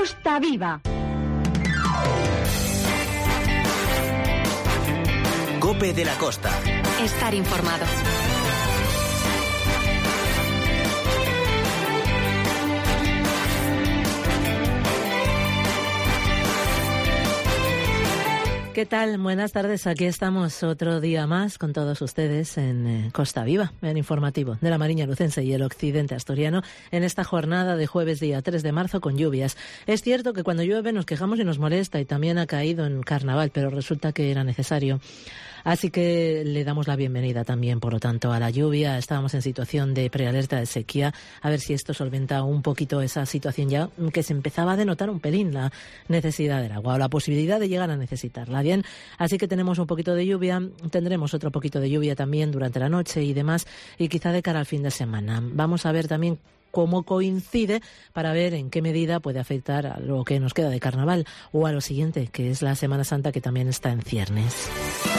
Costa Viva. COPE de la Costa. Estar informado. ¿Qué tal? Buenas tardes. Aquí estamos otro día más con todos ustedes en Costa Viva, en informativo de la Mariña Lucense y el occidente asturiano, en esta jornada de jueves día 3 de marzo con lluvias. Es cierto que cuando llueve nos quejamos y nos molesta, y también ha caído en carnaval, pero resulta que era necesario. Así que le damos la bienvenida también, por lo tanto, a la lluvia. Estábamos en situación de prealerta de sequía, a ver si esto solventa un poquito esa situación ya, que se empezaba a denotar un pelín la necesidad del agua o la posibilidad de llegar a necesitarla. Bien, así que tenemos un poquito de lluvia, tendremos otro poquito de lluvia también durante la noche y demás, y quizá de cara al fin de semana. Vamos a ver también cómo coincide para ver en qué medida puede afectar a lo que nos queda de carnaval o a lo siguiente, que es la Semana Santa, que también está en ciernes.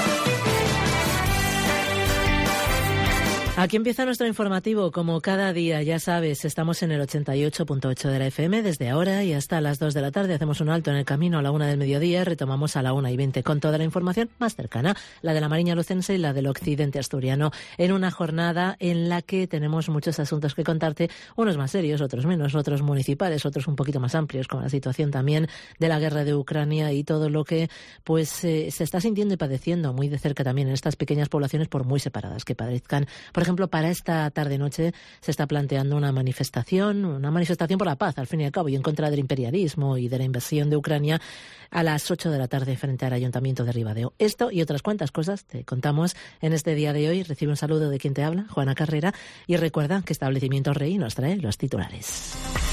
Aquí empieza nuestro informativo, como cada día, ya sabes, estamos en el 88.8 de la FM desde ahora y hasta las 2 de la tarde. Hacemos un alto en el camino a la 1 del mediodía y retomamos a la 1:20 con toda la información más cercana, la de la Mariña Lucense y la del occidente asturiano, en una jornada en la que tenemos muchos asuntos que contarte, unos más serios, otros menos, otros municipales, otros un poquito más amplios, como la situación también de la guerra de Ucrania y todo lo que pues se está sintiendo y padeciendo muy de cerca también en estas pequeñas poblaciones, por muy separadas que parezcan. Por ejemplo, para esta tarde-noche se está planteando una manifestación por la paz, al fin y al cabo, y en contra del imperialismo y de la invasión de Ucrania, a las 8 de la tarde frente al Ayuntamiento de Ribadeo. Esto y otras cuantas cosas te contamos en este día de hoy. Recibe un saludo de quien te habla, Juana Carrera, y recuerda que Establecimiento Rey nos trae los titulares.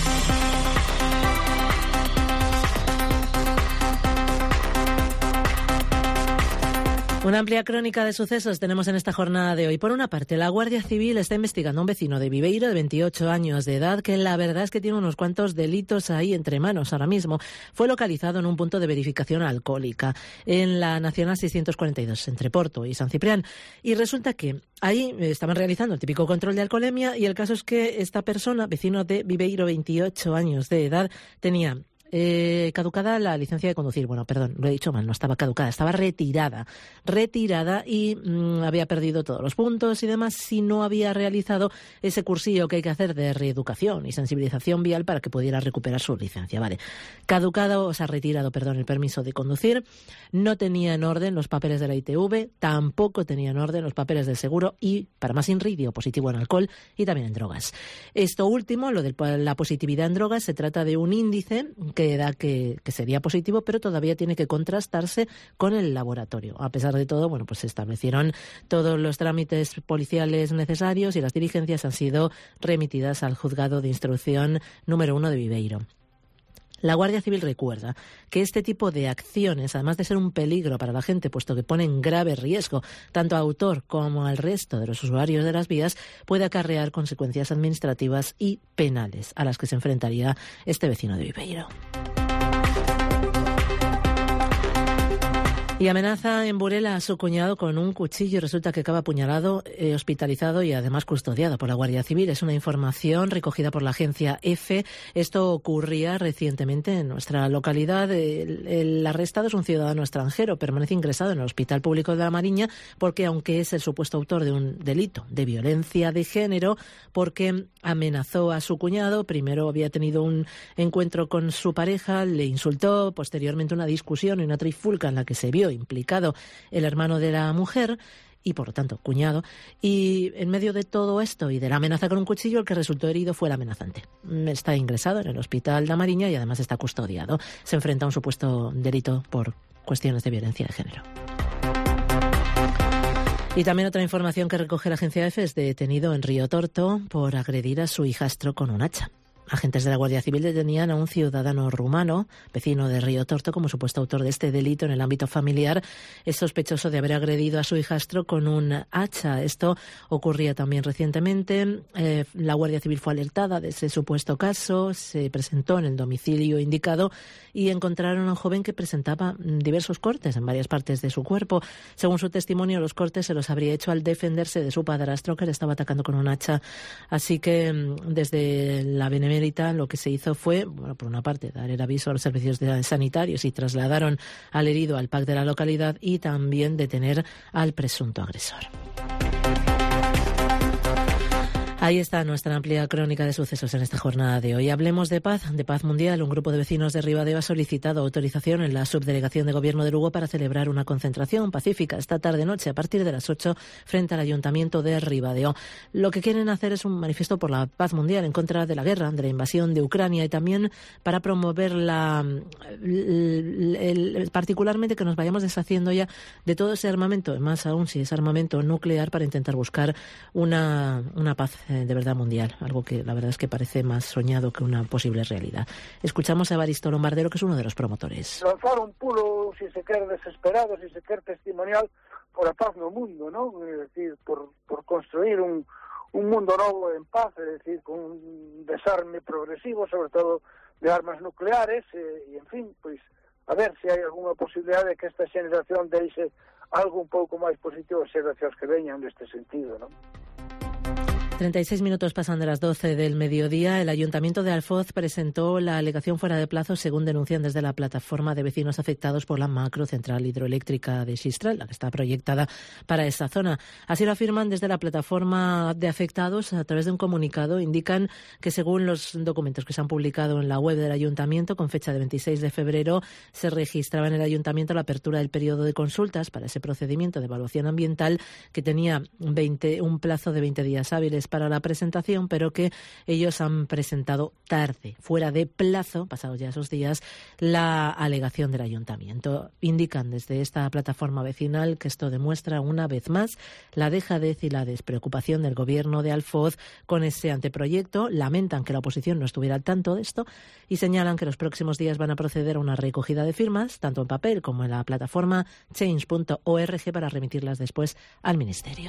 Una amplia crónica de sucesos tenemos en esta jornada de hoy. Por una parte, la Guardia Civil está investigando a un vecino de Viveiro de 28 años de edad que la verdad es que tiene unos cuantos delitos ahí entre manos ahora mismo. Fue localizado en un punto de verificación alcohólica en la Nacional 642 entre Porto y San Ciprián, y resulta que ahí estaban realizando el típico control de alcoholemia, y el caso es que esta persona, vecino de Viveiro, 28 años de edad, tenía caducada la licencia de conducir. Bueno, perdón, lo he dicho mal, no estaba caducada, estaba retirada y había perdido todos los puntos y demás si no había realizado ese cursillo que hay que hacer de reeducación y sensibilización vial para que pudiera recuperar su licencia. Vale, retirado, el permiso de conducir, no tenía en orden los papeles de la ITV, tampoco tenía en orden los papeles del seguro y, para más inridio, positivo en alcohol y también en drogas. Esto último, lo de la positividad en drogas, se trata de un índice que da que sería positivo, pero todavía tiene que contrastarse con el laboratorio. A pesar de todo, bueno, pues se establecieron todos los trámites policiales necesarios y las diligencias han sido remitidas al Juzgado de Instrucción número 1 de Viveiro. La Guardia Civil recuerda que este tipo de acciones, además de ser un peligro para la gente, puesto que pone en grave riesgo tanto al autor como al resto de los usuarios de las vías, puede acarrear consecuencias administrativas y penales a las que se enfrentaría este vecino de Viveiro. Y amenaza en Burela a su cuñado con un cuchillo y resulta que acaba apuñalado, hospitalizado y además custodiado por la Guardia Civil. Es una información recogida por la agencia EFE. Esto ocurría recientemente en nuestra localidad. El arrestado es un ciudadano extranjero, permanece ingresado en el Hospital Público de la Mariña porque, aunque es el supuesto autor de un delito de violencia de género, porque amenazó a su cuñado, primero había tenido un encuentro con su pareja, le insultó, posteriormente una discusión y una trifulca en la que se vio implicado el hermano de la mujer y, por lo tanto, cuñado. Y en medio de todo esto y de la amenaza con un cuchillo, el que resultó herido fue el amenazante. Está ingresado en el Hospital de Mariña y además está custodiado. Se enfrenta a un supuesto delito por cuestiones de violencia de género. Y también otra información que recoge la agencia EFE es detenido en Río Torto por agredir a su hijastro con un hacha. Agentes de la Guardia Civil detenían a un ciudadano rumano, vecino de Río Torto, como supuesto autor de este delito en el ámbito familiar. Es sospechoso de haber agredido a su hijastro con un hacha. Esto ocurría también recientemente. La Guardia Civil fue alertada de ese supuesto caso, se presentó en el domicilio indicado y encontraron a un joven que presentaba diversos cortes en varias partes de su cuerpo. Según su testimonio, los cortes se los habría hecho al defenderse de su padrastro, que le estaba atacando con un hacha. Así que desde la benevolencia emérita, lo que se hizo fue, bueno, por una parte, dar el aviso a los servicios sanitarios y trasladaron al herido al PAC de la localidad y también detener al presunto agresor. Ahí está nuestra amplia crónica de sucesos en esta jornada de hoy. Hablemos de paz mundial. Un grupo de vecinos de Ribadeo ha solicitado autorización en la subdelegación de gobierno de Lugo para celebrar una concentración pacífica esta tarde-noche a partir de las 8 frente al ayuntamiento de Ribadeo. Lo que quieren hacer es un manifiesto por la paz mundial en contra de la guerra, de la invasión de Ucrania y también para promover particularmente que nos vayamos deshaciendo ya de todo ese armamento, más aún si es armamento nuclear, para intentar buscar una paz de verdad mundial, algo que la verdad es que parece más soñado que una posible realidad. Escuchamos a Evaristo Lombardero, que es uno de los promotores. Lanzar un pulo, si se quer desesperado, si se quer testimonial, por a paz no mundo, ¿no? É dicir, por construir un mundo novo en paz, é dicir, con un desarme progresivo, sobre todo de armas nucleares, e en fin, pois, a ver se hai alguna posibilidade de que esta xeneración deixe algo un pouco máis positivo as xeracións que veñan neste sentido, ¿no? 36 minutos pasan de las 12 del mediodía. El Ayuntamiento de Alfoz presentó la alegación fuera de plazo, según denuncian desde la plataforma de vecinos afectados por la macrocentral hidroeléctrica de Xistral, la que está proyectada para esa zona. Así lo afirman desde la plataforma de afectados a través de un comunicado. Indican que según los documentos que se han publicado en la web del Ayuntamiento, con fecha de 26 de febrero, se registraba en el Ayuntamiento la apertura del periodo de consultas para ese procedimiento de evaluación ambiental que tenía un plazo de 20 días hábiles para la presentación, pero que ellos han presentado tarde, fuera de plazo, pasados ya esos días, la alegación del Ayuntamiento. Indican desde esta plataforma vecinal que esto demuestra una vez más la dejadez y la despreocupación del Gobierno de Alfoz con ese anteproyecto. Lamentan que la oposición no estuviera al tanto de esto y señalan que los próximos días van a proceder a una recogida de firmas, tanto en papel como en la plataforma change.org, para remitirlas después al Ministerio.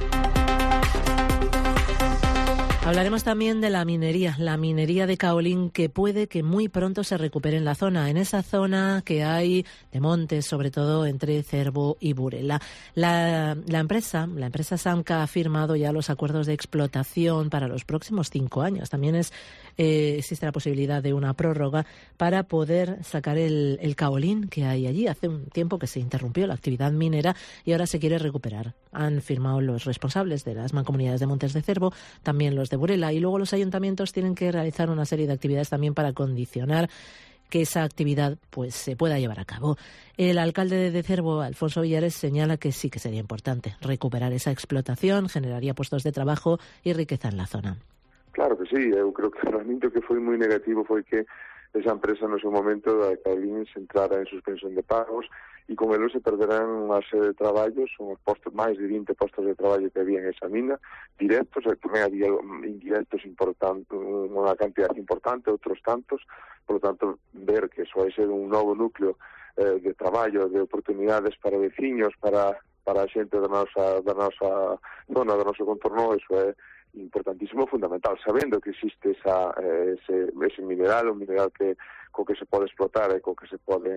Hablaremos también de la minería de kaolín, que puede que muy pronto se recupere en la zona, en esa zona que hay de montes, sobre todo entre Cervo y Burela. La empresa Samca ha firmado ya los acuerdos de explotación para los próximos 5 años. También existe la posibilidad de una prórroga para poder sacar el kaolín que hay allí. Hace un tiempo que se interrumpió la actividad minera y ahora se quiere recuperar. Han firmado los responsables de las mancomunidades de Montes de Cervo, también los de Burela, y luego los ayuntamientos tienen que realizar una serie de actividades también para condicionar que esa actividad pues se pueda llevar a cabo. El alcalde de Cervo, Alfonso Villares, señala que sí que sería importante recuperar esa explotación, generaría puestos de trabajo y riqueza en la zona. Claro que sí, eu creo que realmente o que foi moi negativo foi que esa empresa no seu momento da Kaolín se entrara en suspensión de pagos e con elo se perderán unha serie de traballos, uns postos, máis de 20 postos de traballo que había en esa mina, directos, e tamén había indirectos importantes, unha cantidad importante, outros tantos, por lo tanto, ver que eso vai ser un novo núcleo de traballo, de oportunidades para veciños, para a xente da nosa zona, do noso contorno, eso é importantísimo, fundamental, sabendo que existe ese mineral, un mineral co que se pode explotar e co que se pode,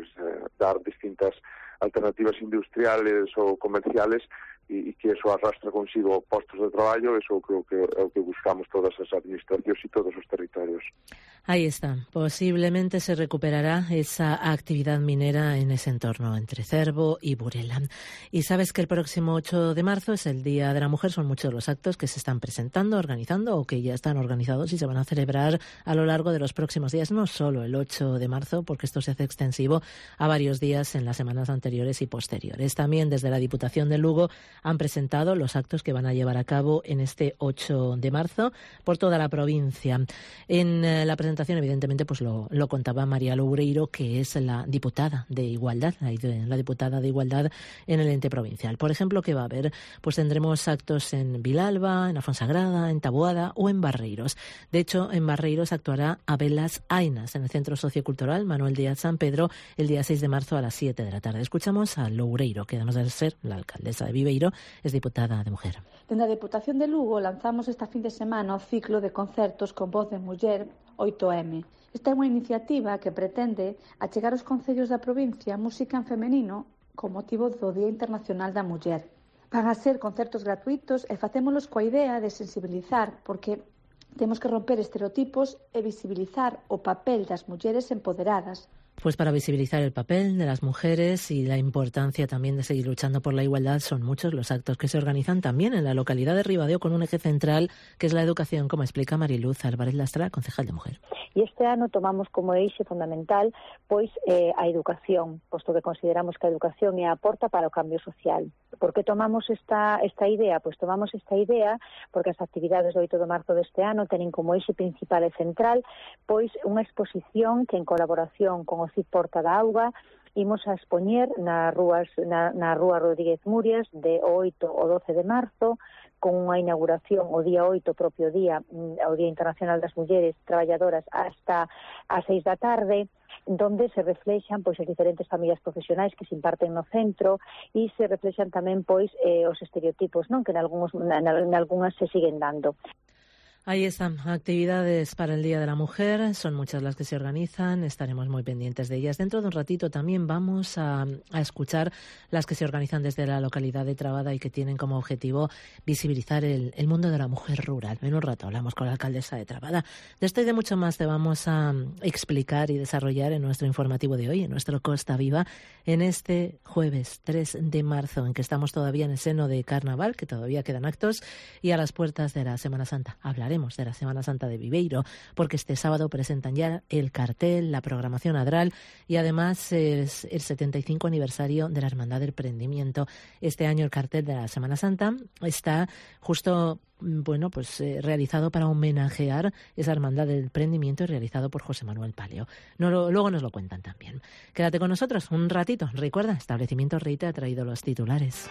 dar distintas alternativas industriales ou comerciales e que eso arrastra consigo postos de traballo. Eso creo que é o que buscamos todas as administracións e todos os territorios. Ahí está. Posiblemente se recuperará esa actividad minera en ese entorno entre Cervo y Burela. Y sabes que el próximo 8 de marzo es el Día de la Mujer. Son muchos los actos que se están presentando, organizando o que ya están organizados y se van a celebrar a lo largo de los próximos días. No solo el 8 de marzo, porque esto se hace extensivo a varios días en las semanas anteriores y posteriores. También desde la Diputación de Lugo han presentado los actos que van a llevar a cabo en este 8 de marzo por toda la provincia. En la presentación, evidentemente, pues lo contaba María Loureiro, que es la diputada de Igualdad, la diputada de Igualdad en el ente provincial. Por ejemplo, ¿qué va a haber? Pues tendremos actos en Vilalba, en Afonsagrada, en Taboada o en Barreiros. De hecho, en Barreiros actuará Abelas Ainas en el Centro Sociocultural Manuel Díaz San Pedro el día 6 de marzo a las 7 de la tarde. Escuchamos a Loureiro, que además de ser la alcaldesa de Viveiro, es diputada de mujer. Dende a Deputación de Lugo lanzamos esta fin de semana o ciclo de concertos con voz de muller 8M. Esta é unha iniciativa que pretende achegar aos concellos da provincia música en femenino con motivo do Día Internacional da Muller. Van a ser concertos gratuitos e facémolos coa idea de sensibilizar, porque Temos que romper estereotipos e visibilizar o papel das mulleres empoderadas. Pues para visibilizar el papel de las mujeres y la importancia también de seguir luchando por la igualdad, son muchos los actos que se organizan también en la localidad de Ribadeo con un eje central que es la educación, como explica Mariluz Álvarez Lastra, concejal de Mujer. E este ano tomamos como eixe fundamental pois a educación, posto que consideramos que a educación é a porta para o cambio social. Por que tomamos esta idea? Pois tomamos esta idea porque as actividades do 8 de marzo deste ano tenen como eixe principal e central pois unha exposición que en colaboración con o CIP Porta da Auga imos a expoñer na Rúa Rodríguez Murias de 8 ao 12 de marzo, con unha inauguración o día 8, propio día, o Día Internacional das Mulleres Traballadoras, hasta as 6 da tarde, donde se reflexan pois as diferentes familias profesionais que se imparten no centro e se reflexan tamén pois os estereotipos, non, que en algunhas se siguen dando. Ahí están, actividades para el Día de la Mujer, son muchas las que se organizan, estaremos muy pendientes de ellas. Dentro de un ratito también vamos a escuchar las que se organizan desde la localidad de Trabada y que tienen como objetivo visibilizar el mundo de la mujer rural. En un rato hablamos con la alcaldesa de Trabada. De esto y de mucho más te vamos a explicar y desarrollar en nuestro informativo de hoy, en nuestro Costa Viva, en este jueves 3 de marzo, en que estamos todavía en el seno de Carnaval, que todavía quedan actos, y a las puertas de la Semana Santa. Hablaremos de la Semana Santa de Viveiro, porque este sábado presentan ya el cartel, la programación adral y además es el 75 aniversario de la Hermandad del Prendimiento. Este año el cartel de la Semana Santa está justo realizado para homenajear esa Hermandad del Prendimiento y realizado por José Manuel Palio. Luego nos lo cuentan también. Quédate con nosotros un ratito. Recuerda, Establecimiento Rey te ha traído los titulares.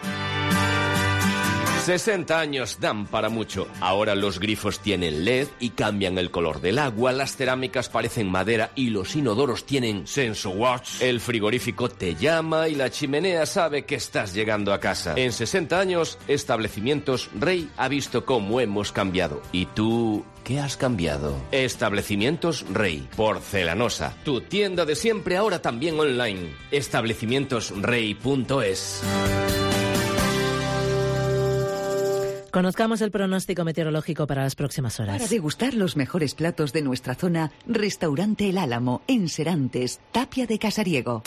60 años dan para mucho. Ahora los grifos tienen LED y cambian el color del agua, las cerámicas parecen madera y los inodoros tienen SensoWatch. El frigorífico te llama y la chimenea sabe que estás llegando a casa. En 60 años, Establecimientos Rey ha visto cómo hemos cambiado. ¿Y tú qué has cambiado? Establecimientos Rey, porcelanosa. Tu tienda de siempre ahora también online. Establecimientosrey.es. Conozcamos el pronóstico meteorológico para las próximas horas. Para degustar los mejores platos de nuestra zona, Restaurante El Álamo, en Serantes, Tapia de Casariego.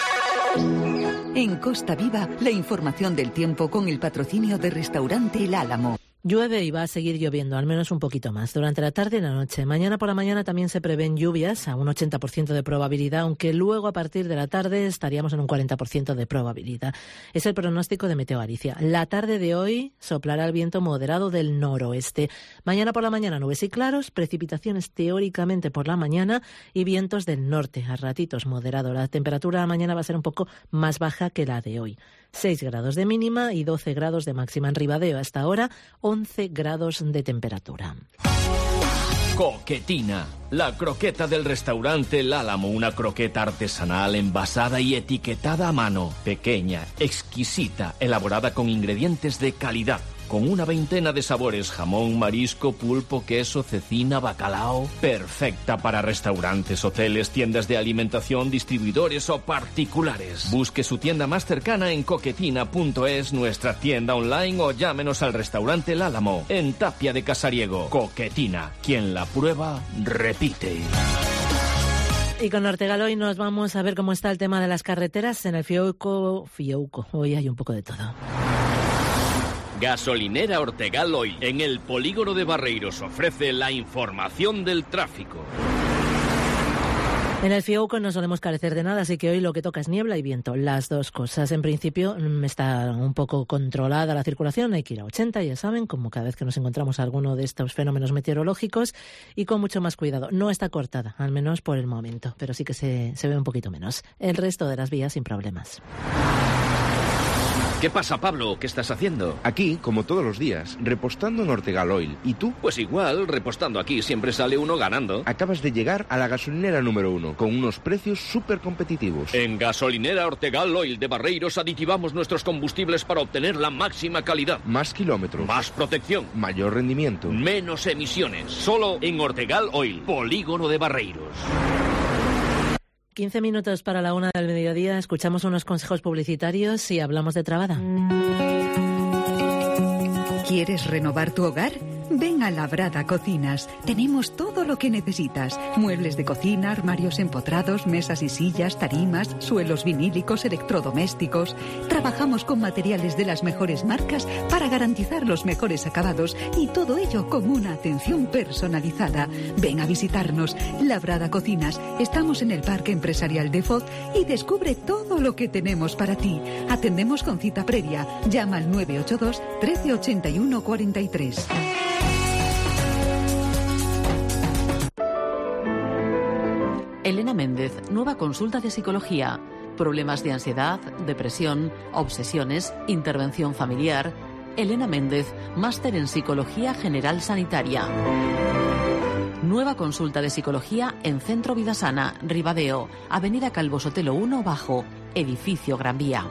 En Costa Viva, la información del tiempo con el patrocinio de Restaurante El Álamo. Llueve y va a seguir lloviendo, al menos un poquito más, durante la tarde y la noche. Mañana por la mañana también se prevén lluvias, a un 80% de probabilidad, aunque luego a partir de la tarde estaríamos en un 40% de probabilidad. Es el pronóstico de Meteo Galicia. La tarde de hoy soplará el viento moderado del noroeste. Mañana por la mañana nubes y claros, precipitaciones teóricamente por la mañana y vientos del norte, a ratitos moderado. La temperatura mañana va a ser un poco más baja que la de hoy. 6 grados de mínima y 12 grados de máxima en Ribadeo. Hasta ahora 11 grados de temperatura. Coquetina, la croqueta del restaurante El Álamo, una croqueta artesanal envasada y etiquetada a mano, pequeña, exquisita, elaborada con ingredientes de calidad, con una veintena de sabores: jamón, marisco, pulpo, queso, cecina, bacalao. Perfecta para restaurantes, hoteles, tiendas de alimentación, distribuidores o particulares. Busque su tienda más cercana en coquetina.es, nuestra tienda online, o llámenos al restaurante El Álamo, en Tapia de Casariego. Coquetina, quien la prueba, repite. Y con Ortegal hoy nos vamos a ver cómo está el tema de las carreteras en el Fiouco. Hoy hay un poco de todo. Gasolinera Ortegal hoy, en el polígono de Barreiros, ofrece la información del tráfico. En el Fiouco no solemos carecer de nada, así que hoy lo que toca es niebla y viento, las dos cosas. En principio está un poco controlada la circulación, hay que ir a 80, ya saben, como cada vez que nos encontramos alguno de estos fenómenos meteorológicos, y con mucho más cuidado. No está cortada, al menos por el momento, pero sí que se ve un poquito menos. El resto de las vías sin problemas. ¿Qué pasa, Pablo? ¿Qué estás haciendo? Aquí, como todos los días, repostando en Ortegal Oil. ¿Y tú? Pues igual, repostando aquí siempre sale uno ganando. Acabas de llegar a la gasolinera número 1, con unos precios súper competitivos. En Gasolinera Ortegal Oil de Barreiros aditivamos nuestros combustibles para obtener la máxima calidad. Más kilómetros. Más protección. Mayor rendimiento. Menos emisiones. Solo en Ortegal Oil, polígono de Barreiros. 15 minutos para la 1 del mediodía, escuchamos unos consejos publicitarios y hablamos de Trabada. ¿Quieres renovar tu hogar? Ven a Labrada Cocinas. Tenemos todo lo que necesitas. Muebles de cocina, armarios empotrados, mesas y sillas, tarimas, suelos vinílicos, electrodomésticos. Trabajamos con materiales de las mejores marcas para garantizar los mejores acabados y todo ello con una atención personalizada. Ven a visitarnos. Labrada Cocinas. Estamos en el Parque Empresarial de Foz y descubre todo lo que tenemos para ti. Atendemos con cita previa. Llama al 982 13 81 43. Elena Méndez, nueva consulta de psicología. Problemas de ansiedad, depresión, obsesiones, intervención familiar. Elena Méndez, máster en Psicología General Sanitaria. Nueva consulta de psicología en Centro Vidasana, Ribadeo, Avenida Calvo Sotelo 1 Bajo, Edificio Gran Vía.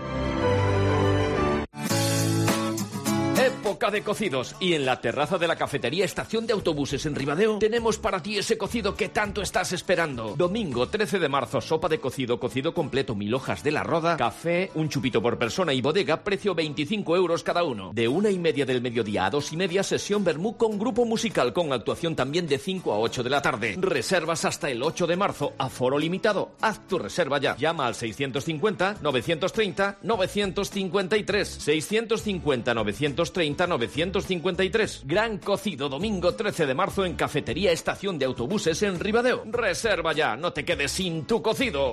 Época de cocidos, y en la terraza de la cafetería Estación de Autobuses en Ribadeo tenemos para ti ese cocido que tanto estás esperando. Domingo 13 de marzo, sopa de cocido, cocido completo, 1000 hojas de la roda, café, un chupito por persona y bodega, precio 25 euros cada uno. De 1:30 del mediodía a 2:30, sesión vermú con grupo musical, con actuación también de 5 a 8 de la tarde. Reservas hasta el 8 de marzo, aforo limitado. Haz tu reserva ya. Llama al 650 930 953. 650 930 953. Gran cocido, domingo 13 de marzo en Cafetería Estación de Autobuses en Ribadeo. Reserva ya, no te quedes sin tu cocido.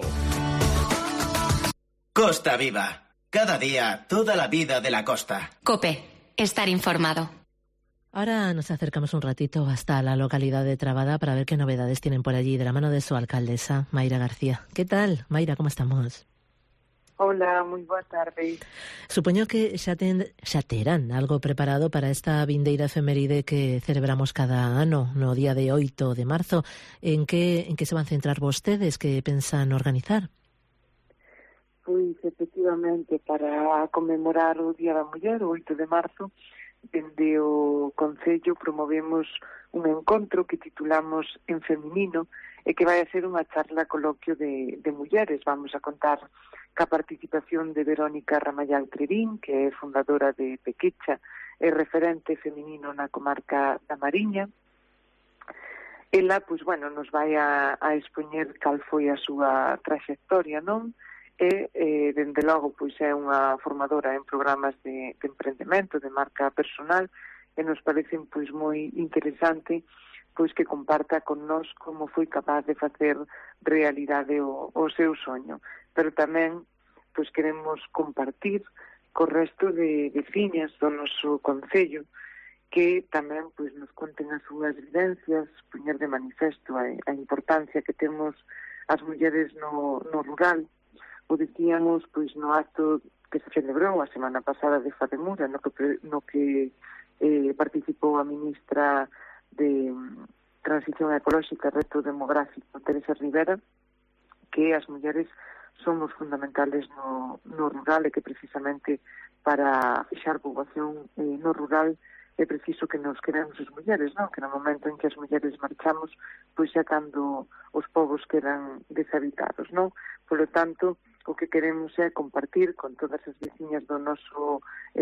Costa Viva. Cada día, toda la vida de la costa. COPE. Estar informado. Ahora nos acercamos un ratito hasta la localidad de Trabada para ver qué novedades tienen por allí, de la mano de su alcaldesa, Mayra García. ¿Qué tal, Mayra? ¿Cómo estamos? Hola, moi boa tarde. Supoño que xa terán algo preparado para esta vindeira efeméride que celebramos cada ano no día de 8 de marzo. En que se van centrar vostedes, que pensan organizar? Pois, efectivamente, para conmemorar o Día da Muller, o 8 de marzo, dende o Concello promovemos un encontro que titulamos En Feminino e que vai a ser unha charla coloquio de mulleres. Vamos a contar ca participación de Verónica Ramallal Trevín, que é fundadora de Pequecha e referente feminino na comarca da Mariña. Ela, pois, bueno, nos vai a expoñer cal foi a súa traxectoria, non? E, dende logo, pois, é unha formadora en programas de emprendemento, de marca personal, e nos parece, pois, moi interesante pois que comparta con nós como foi capaz de facer realidade o seu soño. Pero tamén pois queremos compartir co resto de veciñas do noso concello que tamén pois nos conten as súas vivencias, poñer de manifesto a importancia que temos as mulleres no rural. O dicíamos pois no acto que se celebrou a semana pasada de Fademura, no que participou a ministra de Transición Ecolóxica e Reto Demográfico, Teresa Rivera, que as mulleres somos fundamentales no rural e que precisamente para fixar poboación no rural é preciso que nos queremos as mulleres, non? Que no momento en que as mulleres marchamos, pois xa cando os povos quedan deshabitados, non? Por lo tanto, o que queremos é compartir con todas as veciñas do noso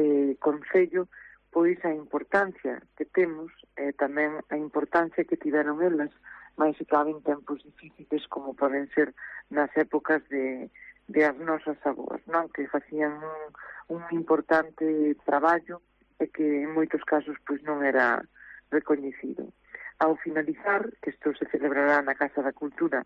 concello pois a importancia que temos e tamén a importancia que tiveron elas, máis se cabe en tempos difíciles como poden ser nas épocas de as nosas avoas, non? Que facían un importante traballo e que en moitos casos pois non era recoñecido. Ao finalizar, que isto se celebrará na Casa da Cultura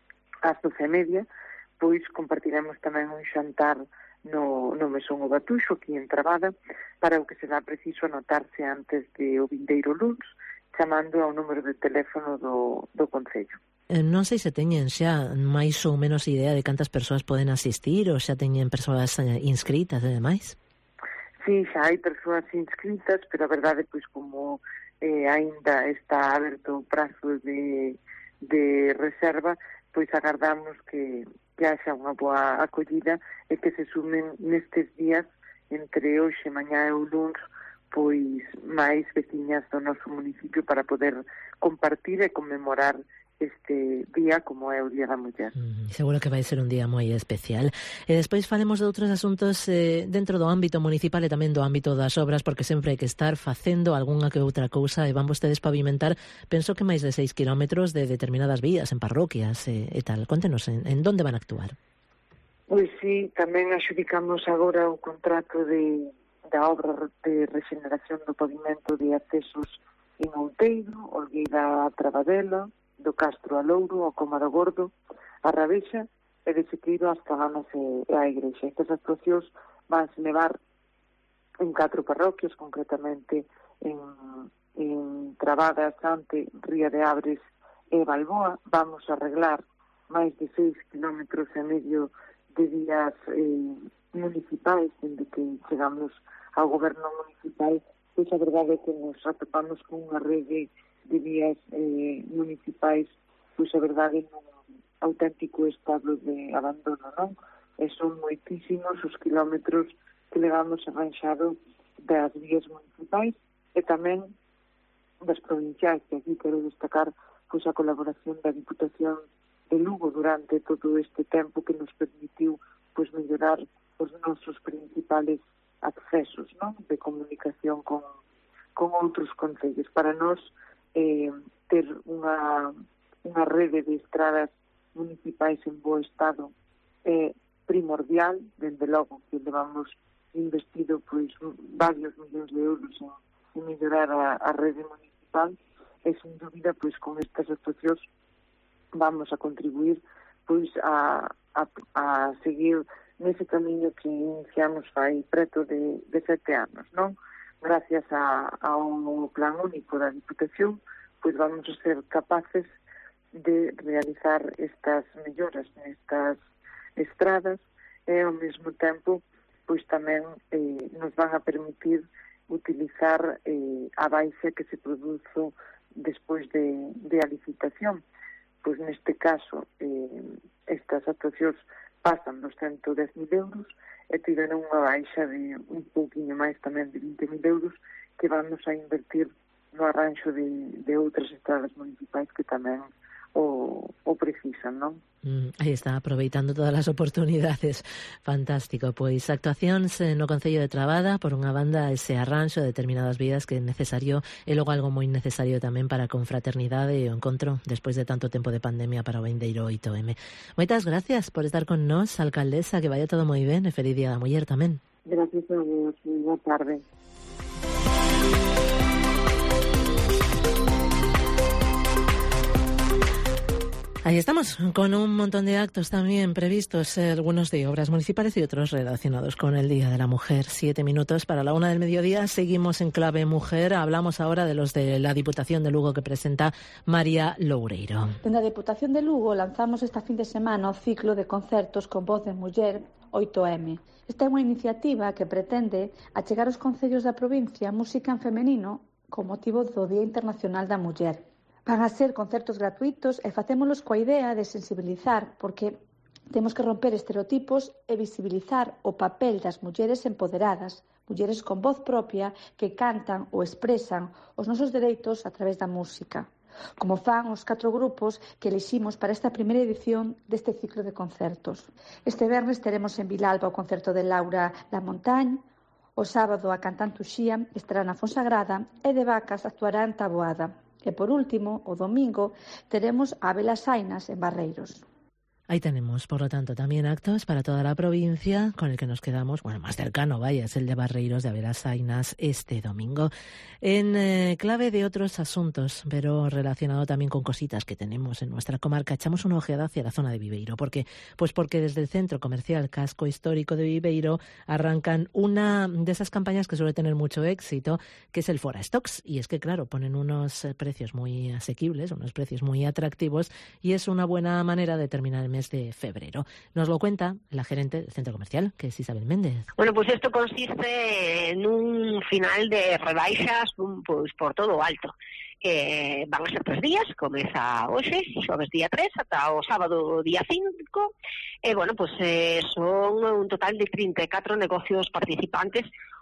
ás 12:30, pois compartiremos tamén un xantar no Mesón o Batuxo, aquí en Trabada, para o que será preciso anotarse antes de o vindeiro luns, chamando ao número de teléfono do Concello. Non sei se teñen xa máis ou menos idea de cantas persoas poden asistir ou xa teñen persoas inscritas e demais? Sí, xa hai persoas inscritas, pero a verdade, pois, como aínda está aberto o prazo de reserva, pois agardamos que haxa unha boa acollida e que se sumen nestes días entre hoxe, mañá e o luns, pois máis veciñas do noso municipio para poder compartir e conmemorar este día como é o Día da Muller. Seguro que vai ser un día moi especial. E despois falemos de outros asuntos dentro do ámbito municipal e tamén do ámbito das obras, porque sempre hai que estar facendo algunha que outra cousa e van vostedes pavimentar, penso que máis de 6 kilómetros de determinadas vías en parroquias e tal. Contenos, en donde van a actuar? Pois sí, tamén adxudicamos agora o contrato da obra de regeneración do pavimento de accesos en Outeiro, Olgueira a Travadela, do Castro a Louro, ao Coma do Gordo, a Rabexa e de Sequeiro hasta Ganas e a Igrexa. Estas actuacións van se levar en 4 parroquias, concretamente en Trabada, Sante, Ría de Abres e Balboa. Vamos a arreglar máis de 6 kilómetros e medio de vías municipais, dende que chegamos ao goberno municipal. Pois a verdade é que nos atopamos con unha rede de vías municipais, pois a verdade nun auténtico estado de abandono, non? E son moitísimos os kilómetros que levamos arranxado das vías municipais e tamén das provinciais, que aquí quero destacar pois a colaboración da Diputación de Lugo durante todo este tempo que nos permitiu pois mellorar os nosos principales accesos, non? De comunicación con outros concellos. Para nós ter unha rede de estradas municipais en bo estado é primordial, dende logo que levamos investido pois varios millóns de euros en mellorar a rede municipal e sin dúbida pois con estas actuacións vamos a contribuir pois a seguir nese camiño que iniciamos fai preto de 7 anos, non? Gracias ao plan único da Diputación, pois vamos a ser capaces de realizar estas melloras nestas estradas e ao mesmo tempo pois tamén nos van a permitir utilizar a baixa que se produzo despois de a licitación. Pois neste caso estas actuacións pasan dos 110.000 euros e tiveron unha baixa de un pouquinho máis tamén de 20.000 euros que vamos a invertir no arranxo de outras estradas municipais que tamén o precisan, non? Aí está, aproveitando todas as oportunidades. Fantástico, pois actuacións no Concello de Trabada, por unha banda ese arranxo de determinadas vías que é necesario e logo algo moi necesario tamén para a confraternidade e o encontro despois de tanto tempo de pandemia para o vindeiro 8M. Moitas gracias por estar con nós, alcaldesa, que vaya todo moi ben e feliz Día da Muller tamén. Gracias a vos, boa tarde. Ahí estamos, con un montón de actos también previstos, algunos de obras municipales y otros relacionados con el Día de la Mujer. 7 minutos para la 1 del mediodía, seguimos en Clave Mujer. Hablamos ahora de los de la Diputación de Lugo que presenta María Loureiro. En la Diputación de Lugo lanzamos esta fin de semana o ciclo de concertos con voz de muller 8M. Esta é unha iniciativa que pretende achegar aos concellos da provincia música en femenino con motivo do Día Internacional da Muller. Van a ser concertos gratuitos e facémolos coa idea de sensibilizar, porque temos que romper estereotipos e visibilizar o papel das mulleres empoderadas, mulleres con voz propia que cantan ou expresan os nosos dereitos a través da música, como fan os 4 grupos que eliximos para esta primeira edición deste ciclo de concertos. Este vernes teremos en Vilalba o concerto de Laura La Montagne, o sábado a cantante Uxía estará na Fonsagrada e de Vacas actuará en Taboada. E por último, o domingo, teremos a Velas Sainas en Barreiros. Ahí tenemos, por lo tanto, también actos para toda la provincia, con el que nos quedamos, bueno, más cercano, vaya, es el de Barreiros de Averas Sainas este domingo. En clave de otros asuntos, pero relacionado también con cositas que tenemos en nuestra comarca, echamos una ojeada hacia la zona de Viveiro. ¿Por qué? Pues porque desde el Centro Comercial Casco Histórico de Viveiro arrancan una de esas campañas que suele tener mucho éxito, que es el Fora Stocks. Y es que, claro, ponen unos precios muy asequibles, unos precios muy atractivos, y es una buena manera de terminar el mes de febrero. Nos lo cuenta la gerente del centro comercial, que es Isabel Méndez. Bueno, pues esto consiste en un final de rebaixas pues por todo o alto. Van a ser 3 días, comeza hoxe, xoves día 3, ata o sábado día 5, e, bueno, pues son un total de 34 negocios participantes,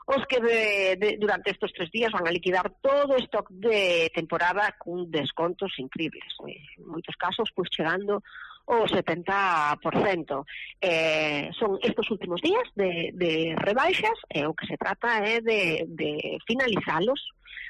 os que durante estos 3 días van a liquidar todo o stock de temporada con descontos increíbles. En moitos casos, pois chegando o 70%. Son estes últimos días de rebaixas, e o que se trata é de finalizalos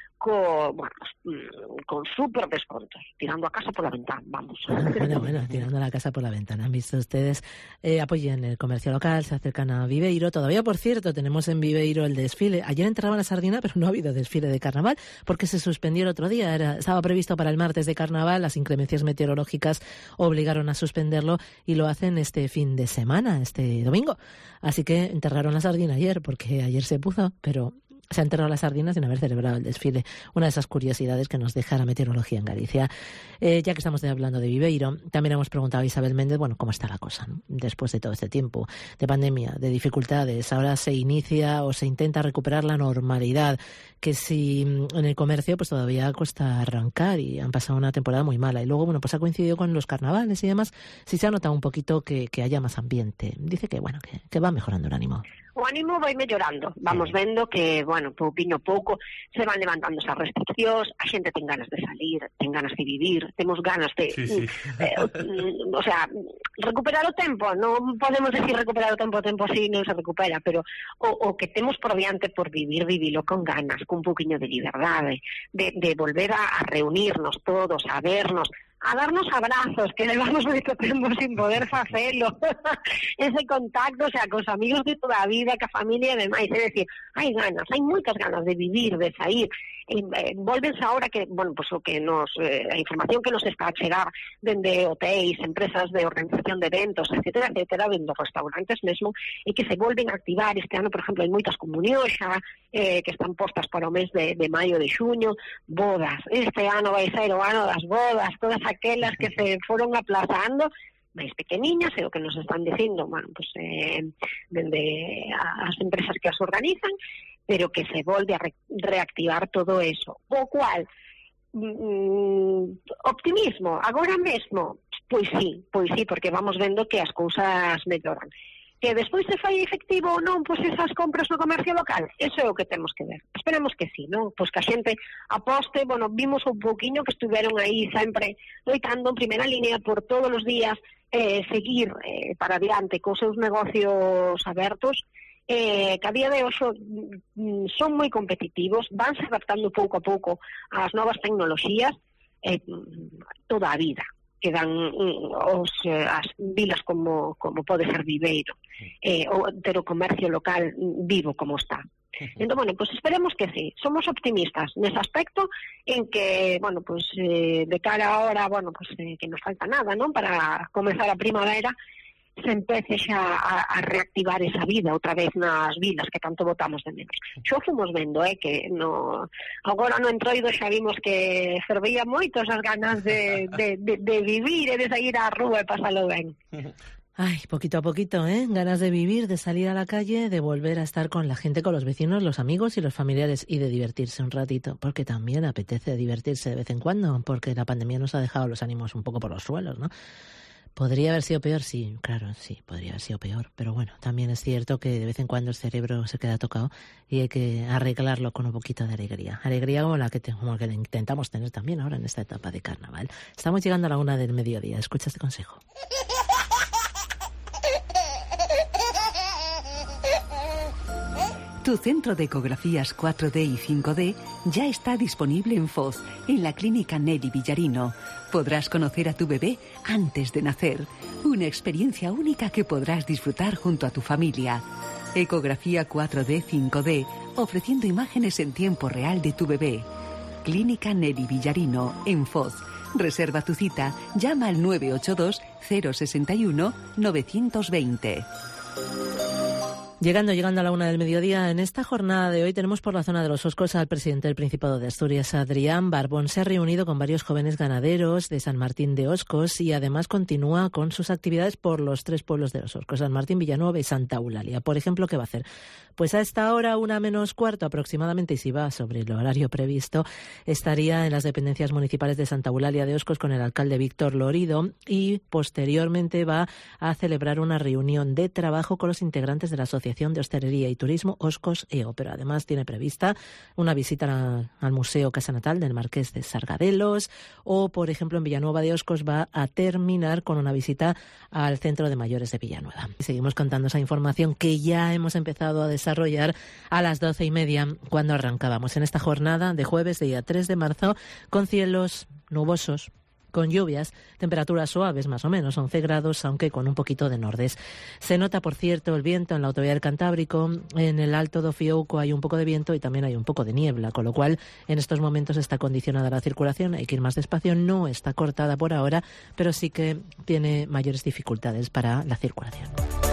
con súper descontos, tirando a casa por la ventana, vamos. Bueno, tirando la casa por la ventana. Han visto ustedes, apoyen el comercio local, se acercan a Viveiro. Todavía, por cierto, tenemos en Viveiro el desfile. Ayer entraba la sardina, pero no ha habido desfile de carnaval, porque se suspendió el otro día. Estaba previsto para el martes de carnaval, las inclemencias meteorológicas obligaron a suspenderlo y lo hacen este fin de semana, este domingo. Así que enterraron la sardina ayer, porque ayer se puso, pero se ha enterrado las sardinas sin haber celebrado el desfile. Una de esas curiosidades que nos deja la meteorología en Galicia. Ya que estamos hablando de Viveiro, también hemos preguntado a Isabel Méndez, cómo está la cosa, ¿no? Después de todo este tiempo de pandemia, de dificultades. Ahora se inicia o se intenta recuperar la normalidad, que si en el comercio pues todavía cuesta arrancar y han pasado una temporada muy mala. Y luego, pues ha coincidido con los carnavales y demás, sí se ha notado un poquito que haya más ambiente. Dice que va mejorando el ánimo. O ánimo vai mellorando. Vamos vendo que, pouquinho a pouco se van levantando esas restriccións, a xente ten ganas de salir, ten ganas de vivir, temos ganas de... Sí. O sea, recuperar o tempo, non podemos decir recuperar o tempo así non se recupera, pero o que temos por diante por vivilo con ganas, con un pouquinho de liberdade, de volver a reunirnos todos, a vernos, a darnos abrazos, que levamos moito tempo sin poder facelo. Ese contacto, o sea, cos amigos de toda a vida, ca familia e demais. É dicir, hai moitas ganas de vivir, de sair. Volvense ahora que, pues o que a información que nos está a chegar dende hotéis, empresas de organización de eventos, etcétera, dende restaurantes mesmo, e que se volven a activar este ano. Por exemplo, hai moitas comunións xa que están postas para o mes de maio, de xuño, bodas. Este ano vai ser o ano das bodas, todas aquelas que se foron aplazando, máis pequeniñas, é o que nos están dicindo, pues dende as empresas que as organizan, pero que se volve a reactivar todo eso. O cual, optimismo, agora mesmo, pois sí, porque vamos vendo que as cousas melloran. Que despois se fai efectivo ou non, pois esas compras no comercio local, eso é o que temos que ver. Esperemos que sí, non? Pois que a xente aposte, vimos un pouquiño que estiveron aí sempre loitando en primeira línea por todos os días seguir para adiante cos seus negocios abertos, que a día de hoxe son moi competitivos, vanse adaptando pouco a pouco ás novas tecnoloxías toda a vida. Quedan as vilas como pode ser Viveiro, ou ter o comercio local vivo como está. Entón, pues esperemos que sí. Somos optimistas nese aspecto, en que, pues de cara a ahora, pues que nos falta nada, non? Para comezar a primavera, se empece xa a reactivar esa vida outra vez nas vilas que tanto botamos de menos. Xo fomos vendo, que agora no Entroido xa vimos que fervía moito esas ganas de vivir e de sair á rúa e pasalo ben. Ay, poquito a poquito, ganas de vivir, de salir a la calle, de volver a estar con la gente, con los vecinos, los amigos y los familiares, y de divertirse un ratito, porque también apetece divertirse de vez en cuando, porque la pandemia nos ha dejado los ánimos un poco por los suelos, ¿no? ¿Podría haber sido peor? Sí, claro, sí, podría haber sido peor. Pero también es cierto que de vez en cuando el cerebro se queda tocado y hay que arreglarlo con un poquito de alegría. Alegría como la que intentamos tener también ahora en esta etapa de carnaval. Estamos llegando a la 1 del mediodía. Escucha este consejo. Tu centro de ecografías 4D y 5D ya está disponible en Foz, en la clínica Nelly Villarino. Podrás conocer a tu bebé antes de nacer. Una experiencia única que podrás disfrutar junto a tu familia. Ecografía 4D, 5D, ofreciendo imágenes en tiempo real de tu bebé. Clínica Nelly Villarino, en Foz. Reserva tu cita, llama al 982 061 920. Llegando a la 1 del mediodía, en esta jornada de hoy tenemos por la zona de los Oscos al presidente del Principado de Asturias, Adrián Barbón. Se ha reunido con varios jóvenes ganaderos de San Martín de Oscos y además continúa con sus actividades por los 3 pueblos de los Oscos, San Martín, Villanueva y Santa Eulalia. Por ejemplo, ¿qué va a hacer? Pues a esta hora, 1:45 aproximadamente, y si va sobre el horario previsto, estaría en las dependencias municipales de Santa Eulalia de Oscos con el alcalde Víctor Lorido, y posteriormente va a celebrar una reunión de trabajo con los integrantes de la Asociación Asociación de Hostelería y Turismo, Oscos EO, pero además tiene prevista una visita al Museo Casa Natal del Marqués de Sargadelos, o por ejemplo en Villanueva de Oscos va a terminar con una visita al Centro de Mayores de Villanueva. Y seguimos contando esa información que ya hemos empezado a desarrollar a las 12:30 cuando arrancábamos en esta jornada de jueves, día 3 de marzo, con cielos nubosos, con lluvias, temperaturas suaves más o menos, 11 grados, aunque con un poquito de nordés. Se nota, por cierto, el viento en la autovía del Cantábrico. En el Alto do Fiouco hay un poco de viento y también hay un poco de niebla, con lo cual en estos momentos está condicionada la circulación. Hay que ir más despacio, no está cortada por ahora, pero sí que tiene mayores dificultades para la circulación.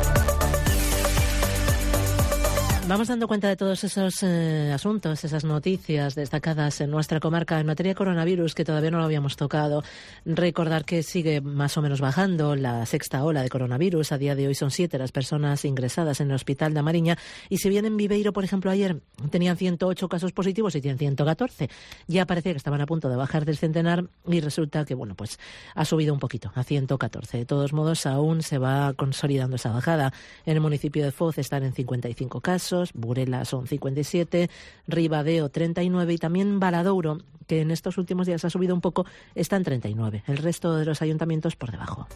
Vamos dando cuenta de todos esos asuntos, esas noticias destacadas en nuestra comarca en materia de coronavirus, que todavía no lo habíamos tocado. Recordar que sigue más o menos bajando la sexta ola de coronavirus. A día de hoy son 7 las personas ingresadas en el Hospital da Mariña. Y si bien en Viveiro, por ejemplo, ayer tenían 108 casos positivos y tienen 114, ya parecía que estaban a punto de bajar del centenar y resulta que, bueno, pues ha subido un poquito a 114. De todos modos, aún se va consolidando esa bajada. En el municipio de Foz están en 55 casos. Burela son 57, Ribadeo 39 y también Valadouro, que en estos últimos días ha subido un poco, está en 39. El resto de los ayuntamientos por debajo.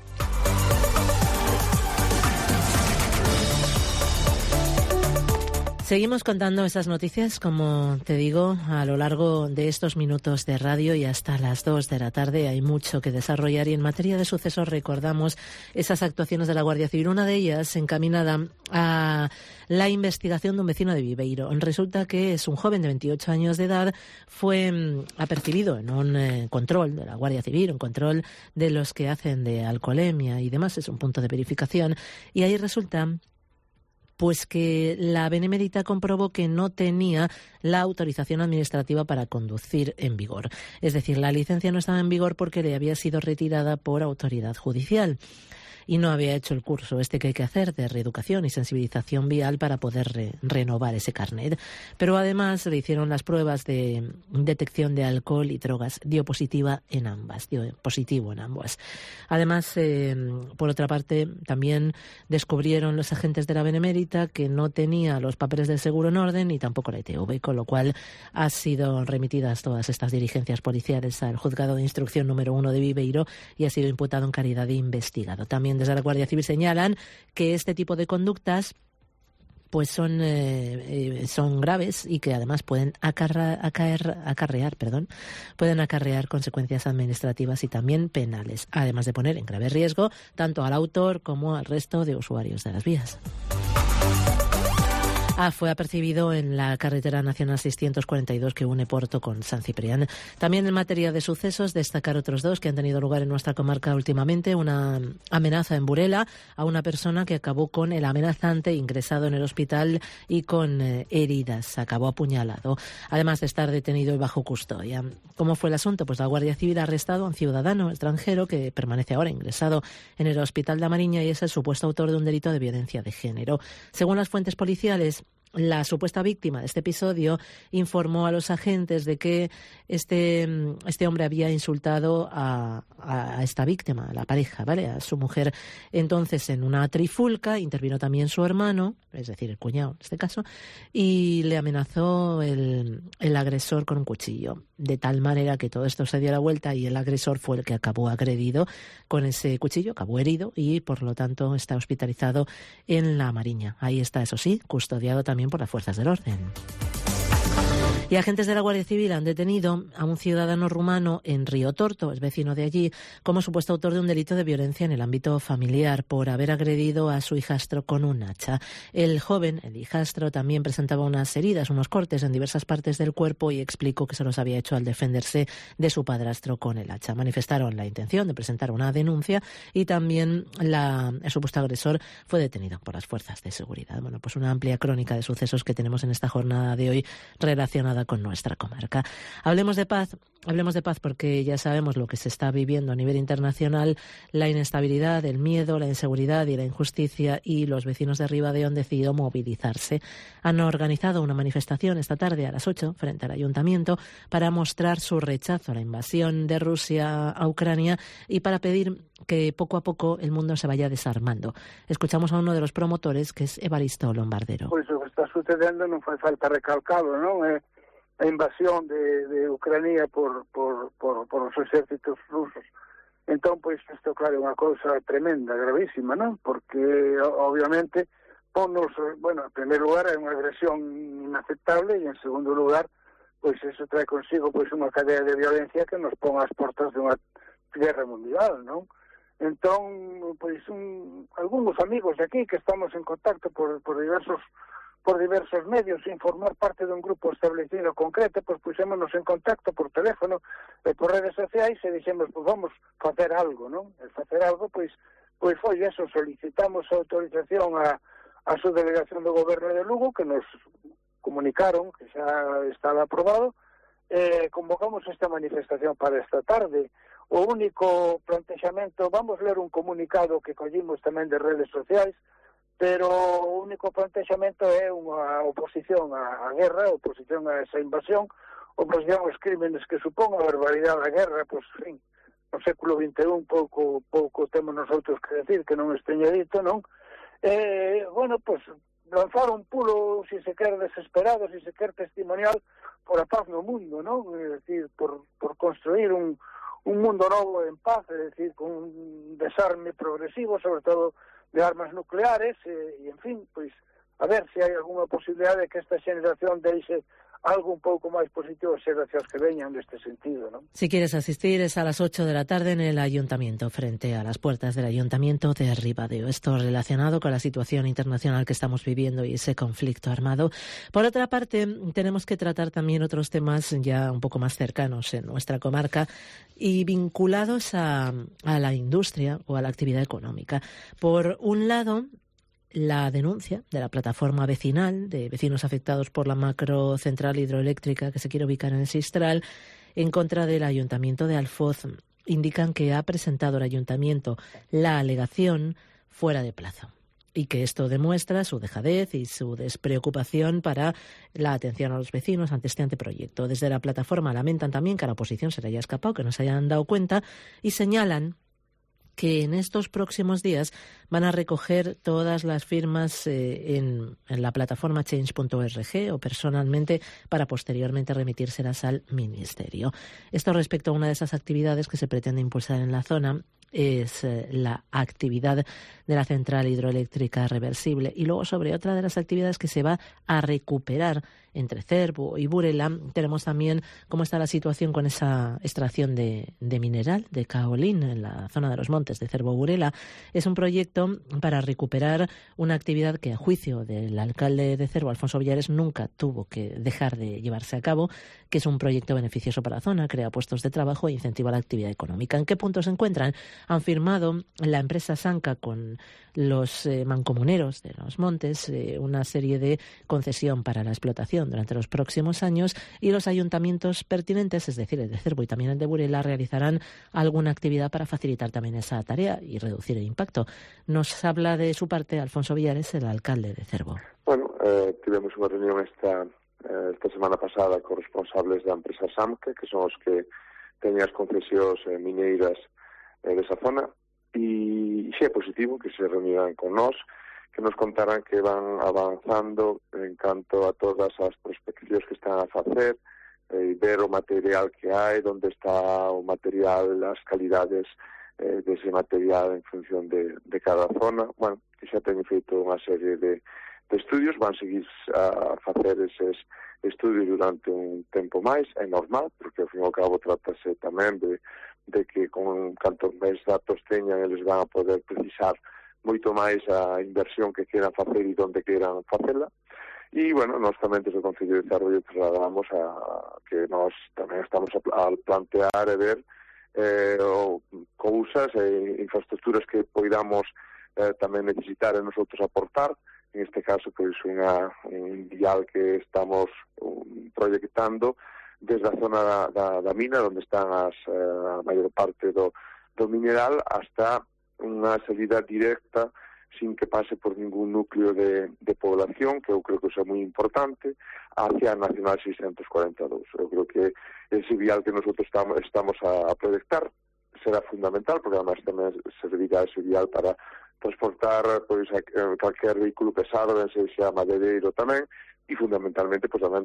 Seguimos contando esas noticias, como te digo, a lo largo de estos minutos de radio y hasta las 2 de la tarde. Hay mucho que desarrollar y en materia de sucesos recordamos esas actuaciones de la Guardia Civil. Una de ellas encaminada a la investigación de un vecino de Viveiro. Resulta que es un joven de 28 años de edad, fue apercibido en un control de la Guardia Civil, un control de los que hacen de alcoholemia y demás, es un punto de verificación, y ahí resulta pues que la Benemérita comprobó que no tenía la autorización administrativa para conducir en vigor. Es decir, la licencia no estaba en vigor porque le había sido retirada por autoridad judicial. Y no había hecho el curso que hay que hacer de reeducación y sensibilización vial para poder renovar ese carnet. Pero además le hicieron las pruebas de detección de alcohol y drogas, dio positivo en ambas. Además, por otra parte, también descubrieron los agentes de la Benemérita que no tenía los papeles del seguro en orden y tampoco la ITV, con lo cual han sido remitidas todas estas diligencias policiales al Juzgado de Instrucción número 1 de Viveiro y ha sido imputado en calidad de investigado. También desde la Guardia Civil señalan que este tipo de conductas pues son graves y que además pueden acarrear consecuencias administrativas y también penales, además de poner en grave riesgo tanto al autor como al resto de usuarios de las vías. Fue apercibido en la carretera nacional 642 que une Porto con San Ciprián. También en materia de sucesos, destacar otros dos que han tenido lugar en nuestra comarca últimamente. Una amenaza en Burela a una persona que acabó con el amenazante ingresado en el hospital y con heridas. Acabó apuñalado, además de estar detenido y bajo custodia. ¿Cómo fue el asunto? Pues la Guardia Civil ha arrestado a un ciudadano extranjero que permanece ahora ingresado en el Hospital da Mariña y es el supuesto autor de un delito de violencia de género. Según las fuentes policiales, la supuesta víctima de este episodio informó a los agentes de que este hombre había insultado a esta víctima, a la pareja, ¿vale?, a su mujer. Entonces, en una trifulca intervino también su hermano, es decir, el cuñado en este caso, y le amenazó el agresor con un cuchillo, de tal manera que todo esto se dio la vuelta y el agresor fue el que acabó agredido con ese cuchillo, acabó herido y por lo tanto está hospitalizado en La Mariña. Ahí está, eso sí, custodiado también por las fuerzas del orden. Y agentes de la Guardia Civil han detenido a un ciudadano rumano en Río Torto, es vecino de allí, como supuesto autor de un delito de violencia en el ámbito familiar por haber agredido a su hijastro con un hacha. El joven, el hijastro, también presentaba unas heridas, unos cortes en diversas partes del cuerpo y explicó que se los había hecho al defenderse de su padrastro con el hacha. Manifestaron la intención de presentar una denuncia y también el supuesto agresor fue detenido por las fuerzas de seguridad. Bueno, pues una amplia crónica de sucesos que tenemos en esta jornada de hoy relacionada con nuestra comarca. Hablemos de paz hablemos de paz porque ya sabemos lo que se está viviendo a nivel internacional, la inestabilidad, el miedo, la inseguridad y la injusticia, y los vecinos de Ribadeo han decidido movilizarse. Han organizado una manifestación esta tarde a las 8 frente al ayuntamiento para mostrar su rechazo a la invasión de Rusia a Ucrania y para pedir que poco a poco el mundo se vaya desarmando. Escuchamos a uno de los promotores, que es Evaristo Lombardero. Pois o que está sucedendo non fai falta recalcalo, non? A invasión de Ucrania por os exércitos rusos. Entón, pois, isto, claro, é unha cousa tremenda, gravísima, non? Porque, obviamente, ponnos, bueno, en primeiro lugar, é unha agresión inaceptable, e en segundo lugar, pois, eso trae consigo, pois, unha cadea de violencia que nos pon ás portas de unha guerra mundial, non? Entón, pois, algúns amigos de aquí que estamos en contacto por diversos medios, sin formar parte dun grupo establecido concreto, pois puxémonos en contacto por teléfono e por redes sociais e dixemos, pois vamos facer algo, non? E facer algo, pois foi eso, solicitamos a autorización a subdelegación do goberno de Lugo, que nos comunicaron que xa estaba aprobado, e convocamos esta manifestación para esta tarde. O único plantexamento, vamos ler un comunicado que collimos tamén de redes sociais, pero o único plantexamento é unha oposición á guerra, oposición a esa invasión, oposición aos crímenes que supón a barbaridade da guerra, pois, fin, no século XXI pouco temos nosotros que decir, que non esteña dito, non? Bueno, pois, lanzar un pulo, se se quer desesperado, se se quer testimonial, por a paz no mundo, non? É dicir, por construir un mundo novo en paz, é dicir, con un desarme progresivo, sobre todo de armas nucleares, e, en fin, pois, a ver se hai algunha posibilidade de que esta xeneración deixe algo un pouco máis positivo as xeracións que veñan neste sentido, ¿no? Si quieres asistir es a las 8 de la tarde en el Ayuntamiento, frente a las puertas del Ayuntamiento de Ribadeo. Esto relacionado con la situación internacional que estamos viviendo y ese conflicto armado. Por otra parte, tenemos que tratar también otros temas ya un poco más cercanos en nuestra comarca y vinculados a la industria o a la actividad económica. Por un lado, la denuncia de la plataforma vecinal de vecinos afectados por la macrocentral hidroeléctrica que se quiere ubicar en el Sistral en contra del Ayuntamiento de Alfoz. Indican que ha presentado el Ayuntamiento la alegación fuera de plazo y que esto demuestra su dejadez y su despreocupación para la atención a los vecinos ante este anteproyecto. Desde la plataforma lamentan también que a la oposición se le haya escapado, que no se hayan dado cuenta, y señalan que en estos próximos días van a recoger todas las firmas en la plataforma change.org o personalmente para posteriormente remitírselas al Ministerio. Esto respecto a una de esas actividades que se pretende impulsar en la zona, es la actividad de la central hidroeléctrica reversible, y luego sobre otra de las actividades que se va a recuperar entre Cervo y Burela. Tenemos también cómo está la situación con esa extracción de mineral de caolín en la zona de los montes de Cervo-Burela. Es un proyecto para recuperar una actividad que, a juicio del alcalde de Cervo, Alfonso Villares, nunca tuvo que dejar de llevarse a cabo, que es un proyecto beneficioso para la zona, crea puestos de trabajo e incentiva la actividad económica. ¿En qué punto se encuentran? Han firmado la empresa Sanca con los mancomuneros de los montes una serie de concesión para la explotación durante los próximos años, y los ayuntamientos pertinentes, es decir, el de Cervo y también el de Burela, realizarán alguna actividad para facilitar también esa tarea y reducir el impacto. Nos habla de su parte Alfonso Villares, el alcalde de Cervo. Bueno, tivemos unha reunión esta semana pasada con responsables da empresa Samca, que son os que teñen as concesións mineiras desa zona, e xe é positivo que se reuniran con nós, que nos contaran que van avanzando en canto a todas as prospeccións que están a facer, ver o material que hai, onde está o material, as calidades dese material en función de cada zona. Bueno, que xa teñen feito unha serie de estudios, van seguir a facer eses estudios durante un tempo máis, é normal, porque ao fin e ao cabo trátase tamén de que con canto máis datos teñan, eles van a poder precisar moito máis a inversión que queran facer e onde queran facela. E, bueno, nós tamén desde o Concello de Cervo trasladamos a que nós tamén estamos a plantear e ver cousas e infraestructuras que poidamos tamén necesitar e nosotros aportar. En este caso, pois, un vial que estamos proyectando desde a zona da mina, onde están a maior parte do mineral, hasta unha salida directa sin que pase por ningún núcleo de población, que eu creo que é moi importante, hacia a Nacional 642. Eu creo que ese vial que nosotros estamos a proyectar será fundamental, porque además tamén servirá ese vial para transportar pois calquer vehículo pesado, ben sexa madeireiro tamén, e fundamentalmente pois tamén